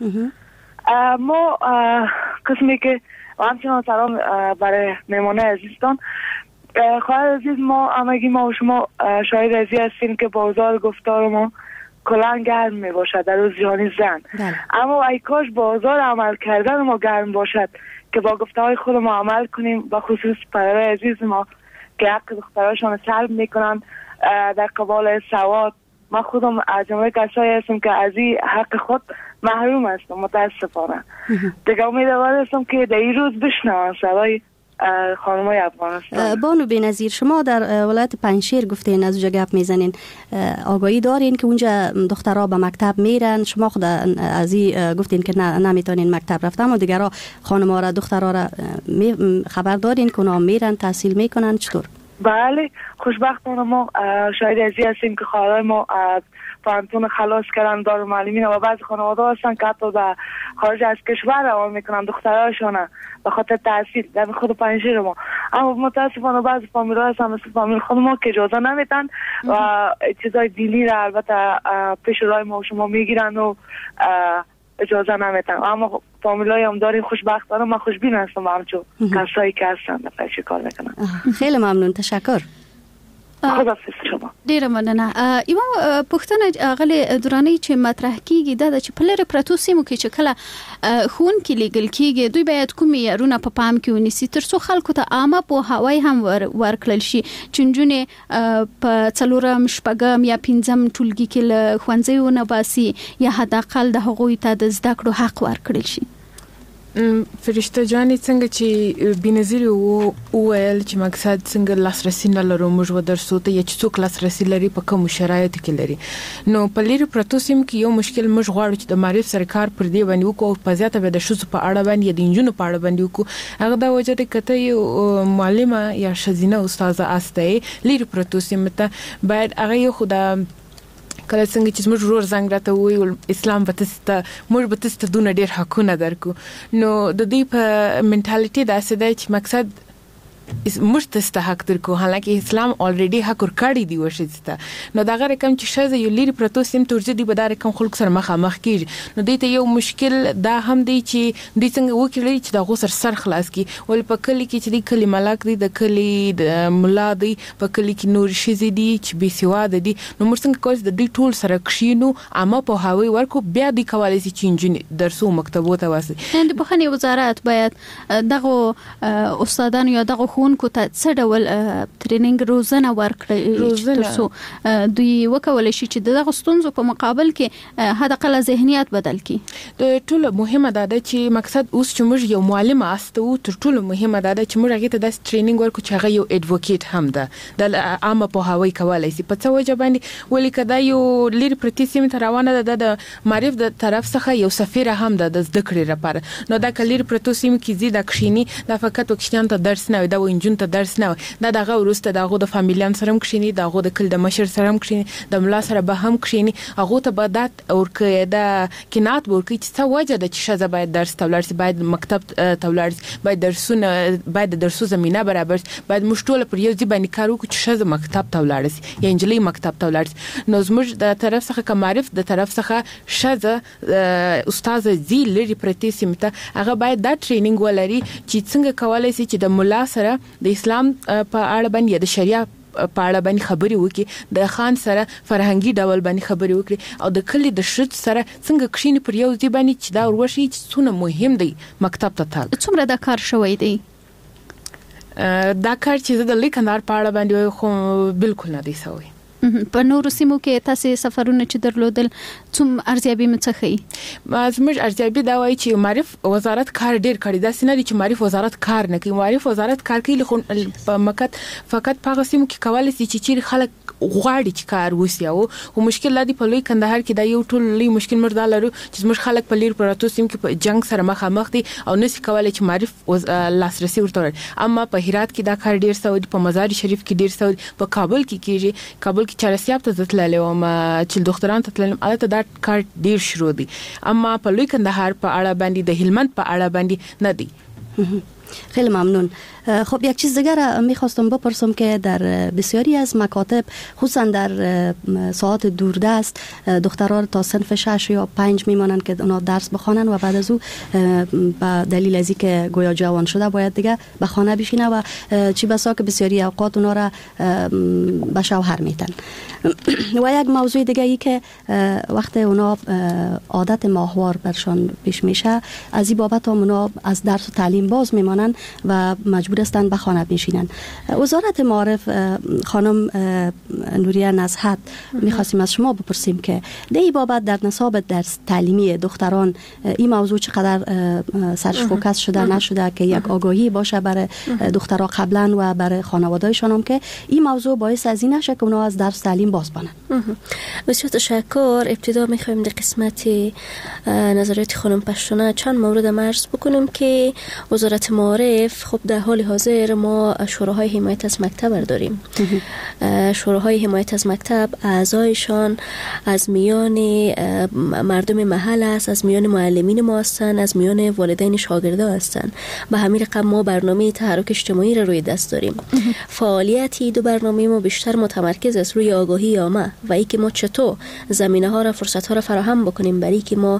ما قسمی که و همچنان سلام برای مهمانه عزیزتان. خواهر عزیز، ما همگی ما و شما شاهد ازی هستیم که بازار گفتار ما کلان گرم می باشد در روز جهانی زن. اما ای کاش بازار عمل کردن ما گرم باشد که با گفته‌های خود ما عمل کنیم، با خصوص پدرای عزیز ما که حق دختراشون سلب میکنن در قبال سواد. ما خودم از جمله کسایی هستم که از این حق خود محروم هستم متاسفانه. دیگه امیدوار هستم که در این روز بشنوم صدای خانمای افغانستان. بانو بی‌نظیر، شما در ولایت پنجشیر گفتین از اونجا گپ میزنین، آگاهی دارین که اونجا دخترها به مکتب میرن؟ شما خود از این گفتین که نمیتونین مکتب رفتن و دیگرها خانم‌ها را دخترها را خبر دارین که اونا میرن تحصیل میکنن؟ چطور؟ بله، خوشبختانه ما شاید ازی هستیم که خواهرای ما از پانتون خلاص کردن دارالمعلمین و بعضی خانواده هستن که حتی در خارج از کشور روان میکنن دختراشون به خاطر تحصیل در خود پنجشیر ما. اما متاسفانه بعضی فامیل ها هستن مثل فامیل خود ما که اجازه نمیدن و چیزای دینی را البته پیش رای ما و شما میگیرن و اجازه نمیدن. اما فامیلای هم داریم خوشبختانه. من خوشبین هستم همچون کسایی که هستن در پیش کار میکنن. خیلی ممنون، تشکر. خداحافظ شما. ډیره مننه. یو پوښتنه غلې دوراني چې مطرح کیږي دا چې په لری پروتو سیمو کې چې کله خون کې لیګل کیږي دوی باید کوم یارونه په پام کې ونیسي ترڅو خلکو ته عامه په هوای هم ورکړل شي چې نجونه په څلورم شپږم یا پنځم ټولګي کې له خوندزیونه باسي یا حداقل د هغوی ته د زده کړو حق ورکړل شي. فرشته جانې څنګه چې بنظیر وویل چې مقصد څنګه لاسرسي نه لرو موږ و درسو ته چې څوک لاسرسي لري په کوم شرایطو کې لري. نو په لری پروتو سیم کې یو مشکل موږ غواړو چې د معرف سرکار پر دی باندې وکړو په زیاته به د شوز په اړه باندې د انجونو په اړه باندې وکړو. هغه دا وجه ده کته یو معلمه یا شزینه استاد استه لری پروتو سیم ته باید هغه یو خدا کله څنګه چې موږ ورور زنګ راته وی اسلام به تاسو موږ به تاسو دونه ډیر حقونه درکو. نو د دې په منټالیټي دا څه دی چې مقصد موږ تاسو حق درکو حالانکه اسلام الریډي حق ورکړی دی وشته. نو دا غره کم چې شزه یو لری پروتو سیم تورځي دی بدار کم خلک سره مخ کیږي. نو دې ته یو مشکل دا هم دی چې د څنګه وکړي چې دا غوسر سر خلاص کی ول په کلی کې چې د کلی ملک دی د کلی د مولا دی په کلی کې نور شي دي چې بي سواد دي. نو موږ څنګه کوز د دې ټول سره کښینو اما په هاوی ورکو بیا د کوالي چې انجن درسو مکتبو ته واسي. د بخښنې وزارت باید دغه استادانو یا دغه خونکو ته څه ډول ټریننګ روزنه ورکړي ترڅو دوی وکولای شي چې دغه ستونزو په مقابل کې حداقل ذهنیت بدل کړي. د ټولو مهمه ده چې مقصد اوس چې موږ یو معلم استو تر ټولو مهمه ده چې موږ هغه ته د ټریننګ ورکو چې هغه یو اډوکیټ هم ده د عامه په هوای کولای شي په څه وجه باندې ولې کدا یو لری پرتی سیم ته روانه ده د معرف د طرف څخه یو سفیر هم ده د ذکر لپاره. نو دا کلیر پرتو سیم کې زیاده کښینی دا فقط وکښتان ته درس نه دا و انجون ته درس نه دا دغه ورسته دغه د فامیلیان سره هم کښینی دغه د کل د مشر سره هم کښینی د ملا سره به هم کښینی هغه ته به دا ورکه دا کینات ورکه چې څه وجه د چې شزه باید درس تولر سي باید مکتب تولر باید درسونه باید درسو زمينه برابر باید مشټول پر یو ځای باندې کار وکړو چې شزه مکتب تولر سي یا انجلي مکتب تولر نو زموږ د طرف څخه کمعرف د طرف څخه شزه استاد زی لري پرتی سیمته هغه باید دا ټریننګ ولري چې څنګه کولای شي چې د ملا سره د اسلام په اړه باندې د شریعت په اړه باندې خبري وکړي د خان سره فرهنګي ډول باندې خبري وکړي او د کلی د شت سره څنګه کښینی پر یو ځای باندې چې دا ورشي چې څونه مهم دی مکتب ته تل څومره دا کار شوی دی دا کار چې د لیکندار په اړه باندې خو بالکل نه دی سوی په نورو سیمو کې تاسو سفرونه چې درلودل څوم ارزیابي مڅخی زموږ ارزیابي دا وایي چې معرف وزارت کار ډیر کړی دا سینه چې معرف وزارت کار نه کوي معرف وزارت کار کوي په مکت فقط په سیمو کې کولای شي چې خلک غواړي چې کار وسی او مشکل لري په لوی کندهار کې دا یو ټول لوی مشکل مردا لرو چې زموږ خلک په لیر پروتو سیم کې په جنگ سره مخامخ دي او نسی کولای چې معرف لاسرسي ورته اما په هرات کې دا کار ډیر سعودي په مزار شریف کې ډیر سعودي په کابل کې کیږي کابل کې چارسیاب ته ځتللې او ما چې دکتوران ته تللم البته دا کار ډیر شروع دي اما په لوی کندهار په اړه باندې د هلمند په اړه باندې نه دي خیلی ممنون. خب یک چیز دیگر میخواستم بپرسم که در بسیاری از مکاتب خصوصا در ساعات دوردست دختران تا صنف 6 یا 5 میمانند که اونا درس بخوانن و بعد از او به دلیل از اینکه گویا جوان شده باید دیگه به خانه بشینه و چی بسا که بسیاری اوقات اونا را به شوهر میتن. و یک موضوع دیگه ای که وقت اونا عادت ماهوار برشان پیش میشه از این بابت هم اونا از درس و تعلیم باز میمانن و مجبور هستند به خانه بنشینن. وزارت معارف خانم نوریه نزهت میخواستیم از شما بپرسیم که در این بابت در نصاب درس تعلیمی دختران این موضوع چقدر سرش فوکس شده نشده که یک آگاهی باشه برای دخترها قبلا و برای خانواده‌شان هم که این موضوع باعث از این نشه که اونا از درس تعلیم باز بانن. بسیار تشکر. ابتدا میخوایم در قسمت نظریات خانم پشتونه چند مورد مرز بکنیم که وزارت معارف خب در حال حاضر ما شوراهای حمایت از مکتب داریم. شوراهای حمایت از مکتب اعضایشان از میان مردم محل است، از میان معلمین ما هستند، از میان والدین شاگردا هستند. به همین رقم ما برنامه تحرک اجتماعی را روی دست داریم. فعالیتی دو برنامه ما بیشتر متمرکز است روی آگاهی عامه و اینکه ما چطور زمینه ها را فرصت ها را فراهم بکنیم برای که ما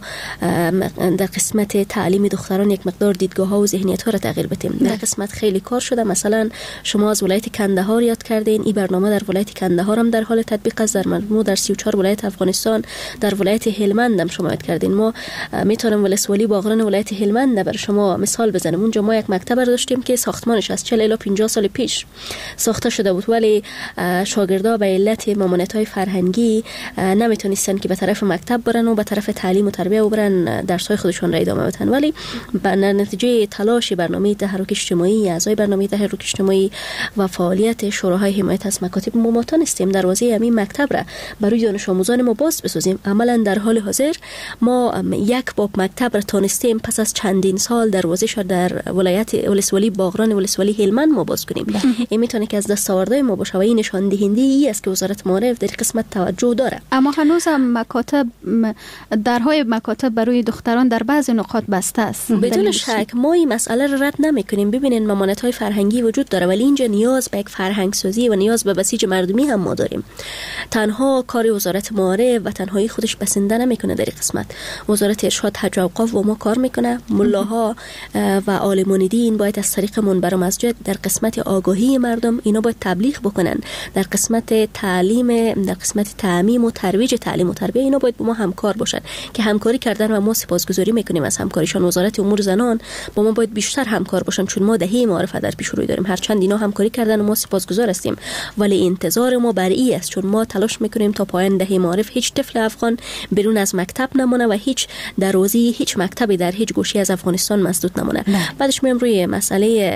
در قسمت تعلیم دختران یک مقدار دیدگاه ها و ذهنیت ها را تغییر بدیم. در قسمت خیلی کار شده. مثلا شما از ولایت کندهار یاد کردین، این برنامه در ولایت کندهار هم در حال تطبیق است، در مجموع در 34 ولایت افغانستان، در ولایت هلمند هم شما یاد کردین. ما میتونم ولسوالی باغران ولایت هلمند برای شما مثال بزنم. اونجا ما یک مکتب داشتیم که ساختمانش از 40 الی 50 سال پیش ساخته شده بود، ولی شاگردا به علت ممانعت‌های فرهنگی نمیتونستن که به طرف مکتب برن و به طرف تعلیم و تربیه و برن درس‌های خودشون را ادامه بدن. ولی به نتیجه تلاش برنامه تحرک اجتماعی، اعضای برنامه تحرک اجتماعی و فعالیت شوراهای حمایت از مکاتب ما توانستیم دروازه همین مکتب را برای دانش آموزان ما باز بسازیم. عملا در حال حاضر ما یک باب مکتب را توانستیم پس از چندین سال دروازه‌اش در ولایت ولسوالی باغران ولسوالی هلمند ما باز کنیم. این میتونه که از دستاوردهای ما باشه و این نشان دهنده ای است که وزارت معارف در قسمت توجه داره. اما هنوز هم مکاتب درهای مکاتب برای دختران در بعضی نقاط بسته است. بدون شک ما این مسئله را رد نمی‌کنیم. ببینید ممانعت‌های فرهنگی وجود داره، ولی اینجا نیاز به یک فرهنگ سازی و نیاز به بسیج مردمی هم ما داریم. تنها کار وزارت معارف و تنهایی خودش بسنده نمیکنه. در این قسمت وزارت ارشاد حج و اوقاف و ما کار میکنه. ملاها و عالمان دین باید از طریق منبر و مسجد در قسمت آگاهی مردم اینا باید تبلیغ بکنن. در قسمت تعلیم، در قسمت تعمیم و ترویج تعلیم و تربیه اینا باید با ما همکار باشن که همکاری کردن و ما سپاسگزاری میکنیم از همکاریشان. وزارت امور زنان با ما باید بیشتر همکار باشن چون ما دهه معارف در پیش روی داریم. هرچند اینا همکاری کردن و ما سپاسگزار هستیم، ولی انتظار ما بر این است چون ما تلاش میکنیم تا پایان دهه معارف هیچ طفل افغان بیرون از مکتب نمونه و هیچ دروازه هیچ مکتبی در هیچ گوشه از افغانستان مسدود نمونه. بعدش میام روی مسئله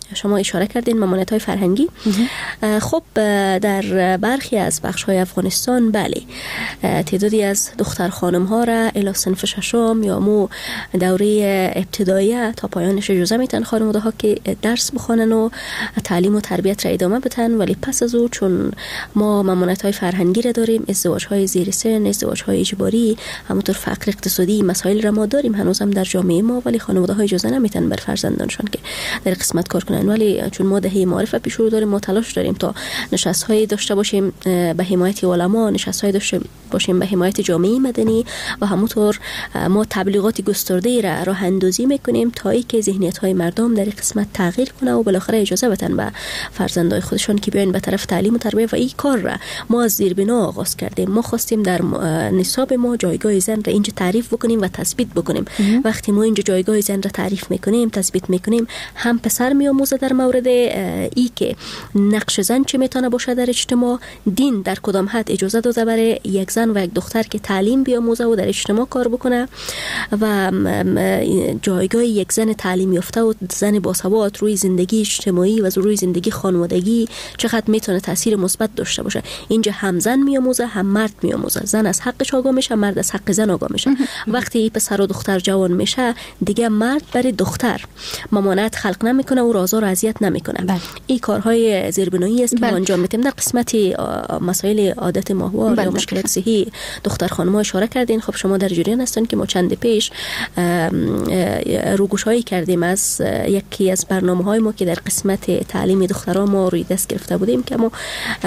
شما اشاره کردین ممانعت‌های فرهنگی. خب در برخی از بخش‌های افغانستان بله تعدادی از دختر خانم‌ها را الی صنف ششم یا مو دوره ابتداییه تا پایانش اجازه میتن خانواده‌ها که درس بخونن و تعلیم و تربیت را ادامه بدن، ولی پس از او چون ما ممانعت‌های فرهنگی را داریم، ازدواج‌های زیر سن، ازدواج‌های اجباری، همونطور فقر اقتصادی، مسائل را ما داریم هنوز هم در جامعه ما، ولی خانواده‌ها اجازه نمیتن بر فرزندانشان که در قسمت کار کنن. ولی چون ما دهه معارف پیش رو داریم، ما تلاش داریم تا نشست‌های داشته باشیم به حمایت علما، نشست‌های داشته باشیم به حمایت جامعه مدنی و همونطور ما تبلیغات گسترده را راه اندازی میکنیم تا اینکه ذهنیت‌های مردم در این قسمت تغییر کنه و بالاخره اجازه بدن به فرزندای خودشون که بیاین به طرف تعلیم و تربیت. و این کار را ما از زیربنا آغاز کردیم. ما خواستیم در نصاب ما جایگاه زن را اینجا تعریف بکنیم و تثبیت بکنیم. وقتی ما اینجا جایگاه زن را تعریف میکنیم، تثبیت میکنیم، هم پسر میآموزه در مورد ای که نقش زن چه میتونه باشه در اجتماع، دین در کدام حد اجازه داده برای یک زن و یک دختر که تعلیم بیاموزه و در اجتماع کار بکنه، و جایگاه یک زن تعلیم یافته و زن باسواد روی زندگی اجتماعی و روی زندگی خانوادگی چقدر میتونه تاثیر مثبت داشته باشه. اینجا هم زن میآموزه هم مرد میآموزه، زن از حقش آگاه میشه، مرد از حق زن آگاه میشه. وقتی پسر و دختر جوان میشه دیگه مرد برای دختر ممانعت خلق نمیکنه و آزار و اذیت نمیکنه. این کارهای زیربنایی است که ما انجام میدیم. در قسمت مسائل عادت ماهوار یا مشکلات صحی دختر خانم‌ها اشاره کردین. خب شما در جریان هستین که ما چند پیش روگوشایی کردیم از یکی از برنامه‌های ما که در قسمت تعلیم دختران ما روی دست گرفته بودیم که ما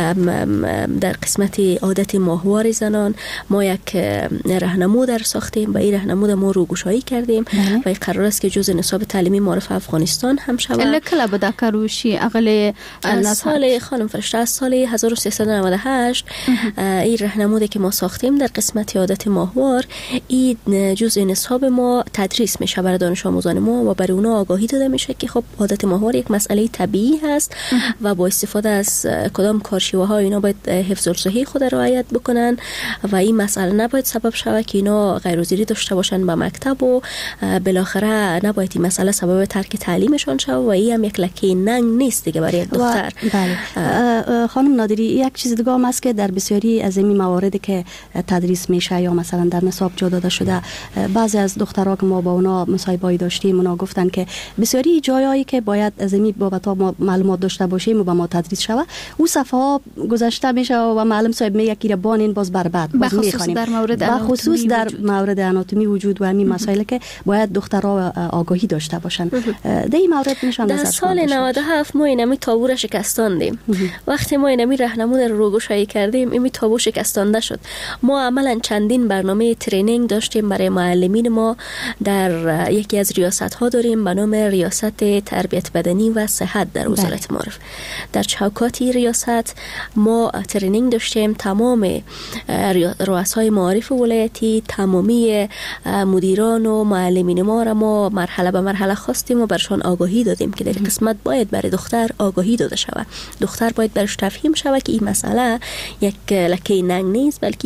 در قسمت عادت ماهوار زنان ما یک راهنمود در ساختیم. با این راهنمود ما روگوشایی کردیم و این قرار است که جزء نصاب تعلیمی معارف افغانستان هم شود. کله بده کاروشی اقل سال خانم فرشته از سال 1398 این راهنمودی که ما ساختیم در قسمت عادت ماهوار این جزء نصاب ما تدریس میشه برای دانش آموزان ما و برای اونا آگاهی داده میشه که خب عادت ماهوار یک مسئله طبیعی هست و با استفاده از کدام کارشیوه ها اینا باید حفظ الصحه خود رعایت بکنن و این مسئله نباید سبب شود که اینا غیرحاضری داشته باشن به مکتب و بالاخره نباید این مسئله سبب ترک تعلیمشان شود و این هم یک لکه ننگ نیست دیگه برای دختر. بله. خانم نادری یک چیز دیگه هم است که در بسیاری از این مواردی که تدریس میشه یا مثلا در نصاب جا داده شده، بعضی از دخترها که ما با اونا مصاحبه‌ای داشتیم اونا گفتن که بسیاری جایایی که باید از این بابت ما معلومات داشته باشیم و با ما تدریس شود او صفحه گذاشته میشه و معلم صاحب میگه که بانین باز برباد باز میخوانیم به خصوص در مورد اناتومی وجود و همین مسائلی که باید دخترها آگاهی داشته باشن. در این مورد نشان در سال 97 ما اینمی تابو را شکستاندیم. وقتی ما اینمی راهنمود رو گشایی کردیم این تابو شکستانده شد. ما عملا چندین برنامه ترینینگ داشتیم برای معلمین ما در یکی از ریاست ها داریم به نام ریاست تربیت بدنی و صحت در وزارت معارف. در چوکاتی ریاست ما ترینینگ داشتیم. تمام رؤسای معارف ولایتی، تمامی مدیران و معلمین ما را ما مرحله به مرحله خواستیم و برشان آگاهی دادیم که در قسمت باید برای دختر آگاهی داده شود. دختر باید برش تفهیم شود که این مسئله یک لکه ننگ نیست بلکه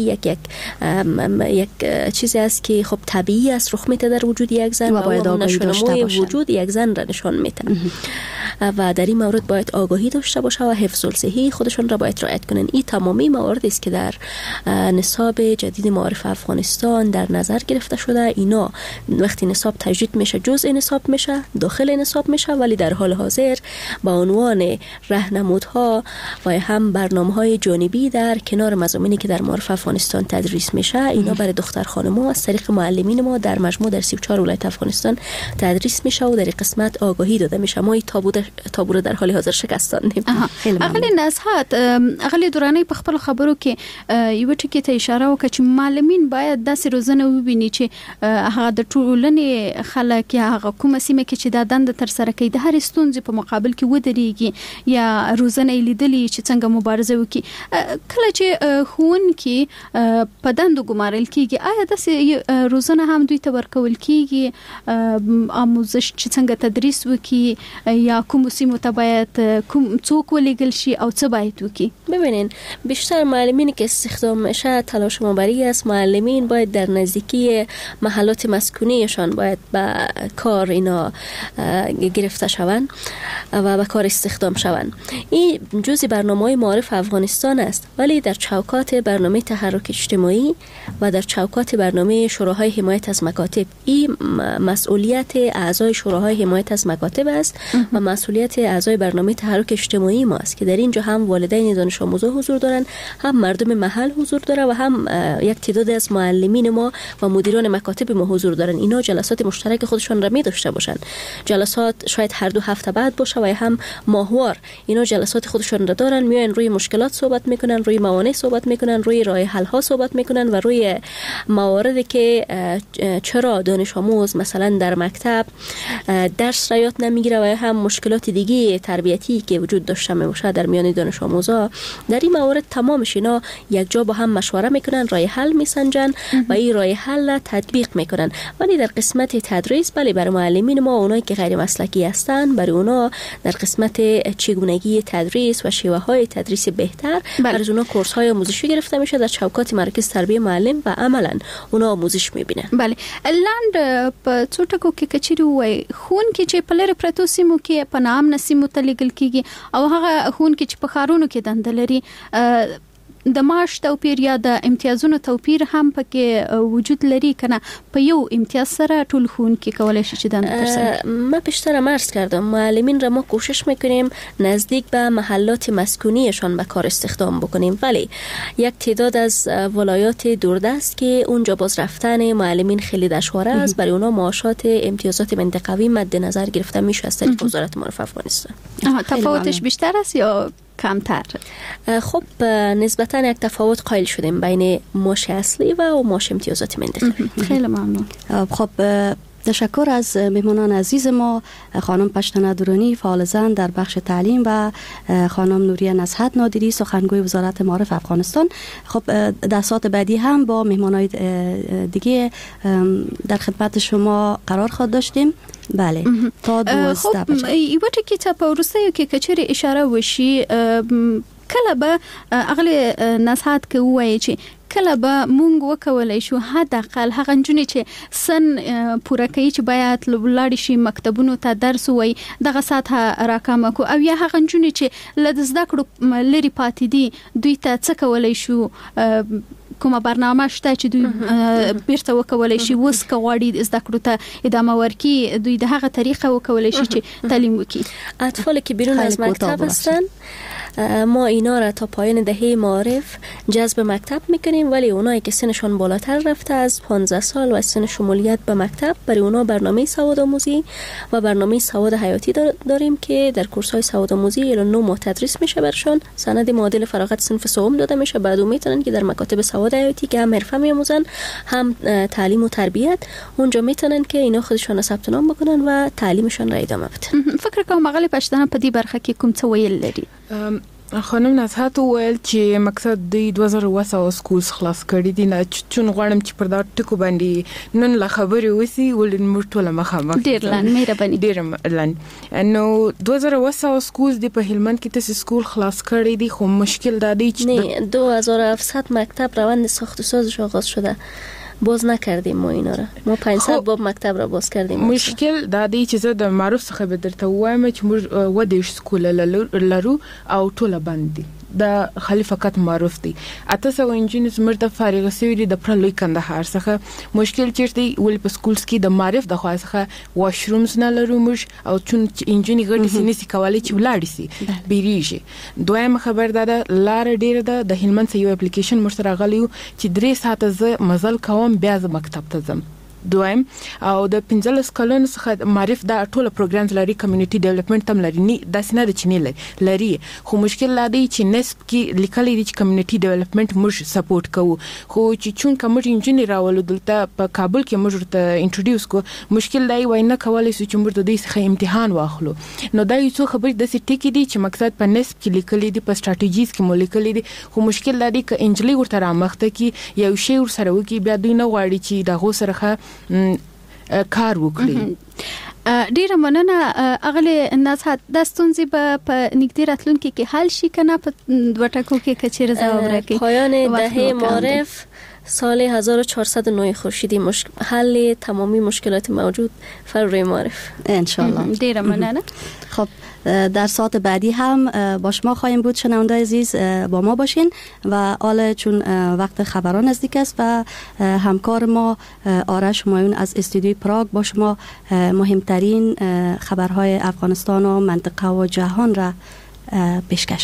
یک چیزی است که خب طبیعی است رخ میده در وجود یک زن و باید آگاهی داشته باشه. وجود یک زن را نشان میده و در این مورد باید آگاهی داشته باشه و حفظ الصحه خودشون را باید رعایت کنن. این تمامی مواردی است که در نصاب جدید معارف افغانستان در نظر گرفته شده. اینا وقتی نصاب تجدید میشه جزء نصاب میشه، داخل نصاب میشه، ولی در حال حاضر با عنوان راهنمودها و هم برنامه‌های جانبی در کنار مضامینی که در معارف افغانستان تدریس میشه اینا برای دختر خانم‌ها از طریق معلمین ما در مجموع در 34 ولایت افغانستان تدریس میشه و در قسمت آگاهی داده میشه. ما این تابو رو در حال حاضر شکستاندیم. اغلی نصحت اغلی دورانه په خپل خبرو کې یو ټکی ته اشاره وکړه چې معلمین باید داسې روزنه وبیني چې هغه د ټولنې خلک یا هغه کومه سیمه کې چې دا دنده تر سره کوي د هر ستونزې په مقابل کې ودرېږي یا روزنه لیدلې چې څنګه مبارزه وکړي. کله چې ښوونکي په دندو ګمارل کېږي آیا داسې روزنه هم دوی ته ورکول کېږي آموزش چې څنګه تدریس وکړي یا کوم سیمو ته باید کوم څوک ولېږل شي او څه باید وکړي؟ ببینین بیشتر معلمینی که استخدام میشه تلاش ما بری است. معلمین باید در نزدیکی محلات مسکونیشان باید به کار اینا گرفته شوند شوند و به کار استخدام شوند. این جزء برنامه‌های معارف افغانستان است، ولی در چوکات برنامه تحرک اجتماعی و در چوکات برنامه شوراهای حمایت از مکاتب این مسئولیت اعضای شوراهای حمایت از مکاتب است و مسئولیت اعضای برنامه تحرک اجتماعی ما است که در اینجا هم والدین دانش آموزا حضور دارند، هم مردم محل حضور داره و هم یک تعداد از معلمین ما و مدیران مکاتب ما حضور دارن. اینا جلسات مشترک خودشان را می داشته باشند. جلسات شاید هر 2 هفته بعد باشه و هم ماهوار اینا جلسات خودشان را دارن، میان روی مشکلات صحبت میکنن، روی موانع صحبت میکنن، روی راه حل ها صحبت میکنن و روی مواردی که چرا دانش آموز مثلا در مکتب درس را یاد نمیگیره و هم مشکلات دیگه تربیتی که وجود داشته میشه در میان دانش آموزا، در این موارد تمامش اینا یک جا با هم مشوره میکنن، راه حل میسنجن و این راه حل را تطبیق میکنن. ولی در قسمت تدریس برای معلمین ما اونایی که غیر مسلکی هستن، برای اونا در قسمت چگونگی تدریس و شیوه های تدریس بهتر برای اونا کورس های آموزشی گرفته میشه در چوکات مرکز تربیه معلم و عملا اونا آموزش میبینن. بله لاند په څوټکو کې کچېری وای خون کې چې په لری پرتو سیمو کې په نام نسیمو تلګل کیږي او هغه خون کې چې په خارونو کې دند لري د معاش توپیر یا د امتیازونو توپیر هم پکې وجود لري کنه په یو امتیاز سره ټول خون کې کولای شي چې دند ترسره. ما پیشتر عرض کردم معلمین را ما کوشش میکنیم نزدیک به محلات مسکونیشان به کار استخدام بکنیم، ولی یک تعداد از ولایات دوردست که اونجا باز رفتن معلمین خیلی دشوار است، برای اونا معاشات امتیازات منطقوی مد نظر گرفته میشه از طریق وزارت معارف افغانستان. تفاوتش بیشتر است یا کمتر؟ خب نسبتا یک تفاوت قائل شدیم بین معاش اصلی و معاش امتیازات منطقوی. خیلی ممنون. خب تشکر از مهمانان عزیز ما، خانم پشتنه درونی فعال زن در بخش تعلیم و خانم نوریه نصحت نادری سخنگوی وزارت معارف افغانستان. خب در ساعت بعدی هم با مهمانای دیگه در خدمت شما قرار خواهد داشتیم. بله تا 12 بجه. یو ټکی ته په ورسته کې کچېری اشاره وشي کله به اغلی نصحت کې وایي چې کله به مونږ وکولای شو حداقل هغه نجونې چې سن پوره کوي چې باید لاړ شي مکتبونو ته درس وای دغه ساعت راکمه کو، او یا هغه نجونې چې لږ زده کړو لري پاتې دي دوی ته څه کولای شو، کومه برنامه شته چې دوی بیرته وکولای شي وس کواړي زده کړو ته ادامه ورکړي، دوی د هغه طریقه وکولای شي چې تعلیم وکړي. اطفال که بیرون از مکتب هستن ما اینا را تا پایان دهه معارف جذب مکتب میکنیم، ولی اونایی که سنشون بالاتر رفته از 15 سال و سن شمولیت به مکتب، برای اونا برنامه سواد آموزی و برنامه سواد حیاتی داریم که در کورس های سواد آموزی الی 9 ماه تدریس میشه برشون، سند معادل فراغت صنف سوم داده میشه، بعد میتونن که در مکاتب سواد حیاتی که هم حرفه میآموزن هم تعلیم و تربیت اونجا میتونن که اینا خودشون ثبت نام بکنن و تعلیمشون را ادامه بدن. فکر کوم مغلی پښتنه په دې برخه کې کوم څه ویل لري؟ خانم نصحت وویل چې مقصد د 2000 سکولز خلاص کړي دي نه چون غواړم چې پر دا ټکو باندې نن لا خبرې وسی ولې موږ ټول مخامخ ډیر لاند مهرباني ډیر لاند نو 2000 سکولز د په هلمند کې تاسو سکول خلاص کړي دي، خو مشکل دا دی چې نه 2700 مکتب روند ساخت و سازش آغاز شده، باز نکردیم ما اینا را، ما 500 باب مکتب را باز کردیم. مشکل دا دی چې زه د معروف څخه به درته وایم چې موږ ودیش سکول لرو او ټوله باندې د خالی فقط معروف دی. 800 انجینر زموږ د فارغ شوي دي د پرلوی کندهار څخه. مشکل چیرته ول په سکولز کې د معرف د خوا څخه واشرومز نه لرو موږ، او چون انجینر غړي سي نسی کولای چې ولاړ سي بیریږي. دویم خبر ده لار ډیره ده د هلمند سه یو اپلیکیشن مشترک غلیو چې 3 ساعته ز مزل کوم بیا ز مکتب ته ځم. دویم او د 15 کلونو څخه معرف دا ټول پروګرامز لري، کمیونټي ډیولپمنٹ تم لري، نه داسې نه د چینه لري، خو مشکل لا دی چې نسب کې لیکلي دي چې کمیونټي ډیولپمنٹ موږ سپورټ کوو، خو چې چون کوم انجینر راولو دلته په کابل کې موږ ته انټروډیوس کو، مشکل دی وای نه کولای شو چې موږ د دې څخه امتحان واخلو. نو دا یو څه خبرې د سټیکې دي چې مقصد په نسب کې لیکلي دي، په سټریټیجیز کې مو لیکلي دي، خو مشکل دا دی چې انجلی ورته رامخته کې یو شی ور سره وکي بیا دوی نه غواړي چې دا غو سره کار وکړي. ډیره مننه اغلی نصحت. د ستونزې په نږدې راتلونکي کې حل شي کنه په دوه ټکو کې کچېر ځواب راکړي. پایان دهه معارف سال 1409 خورشیدی حل تمامی مشکلات موجود فروری معرف ان شاء الله. ډیره مننه. خب در ساعت بعدی هم با شما خواهیم بود. شنونده عزیز با ما باشین و حالا چون وقت خبران نزدیک است و همکار ما آرش همایون از استودیوی پراگ با شما مهمترین خبرهای افغانستان و منطقه و جهان را پیشکش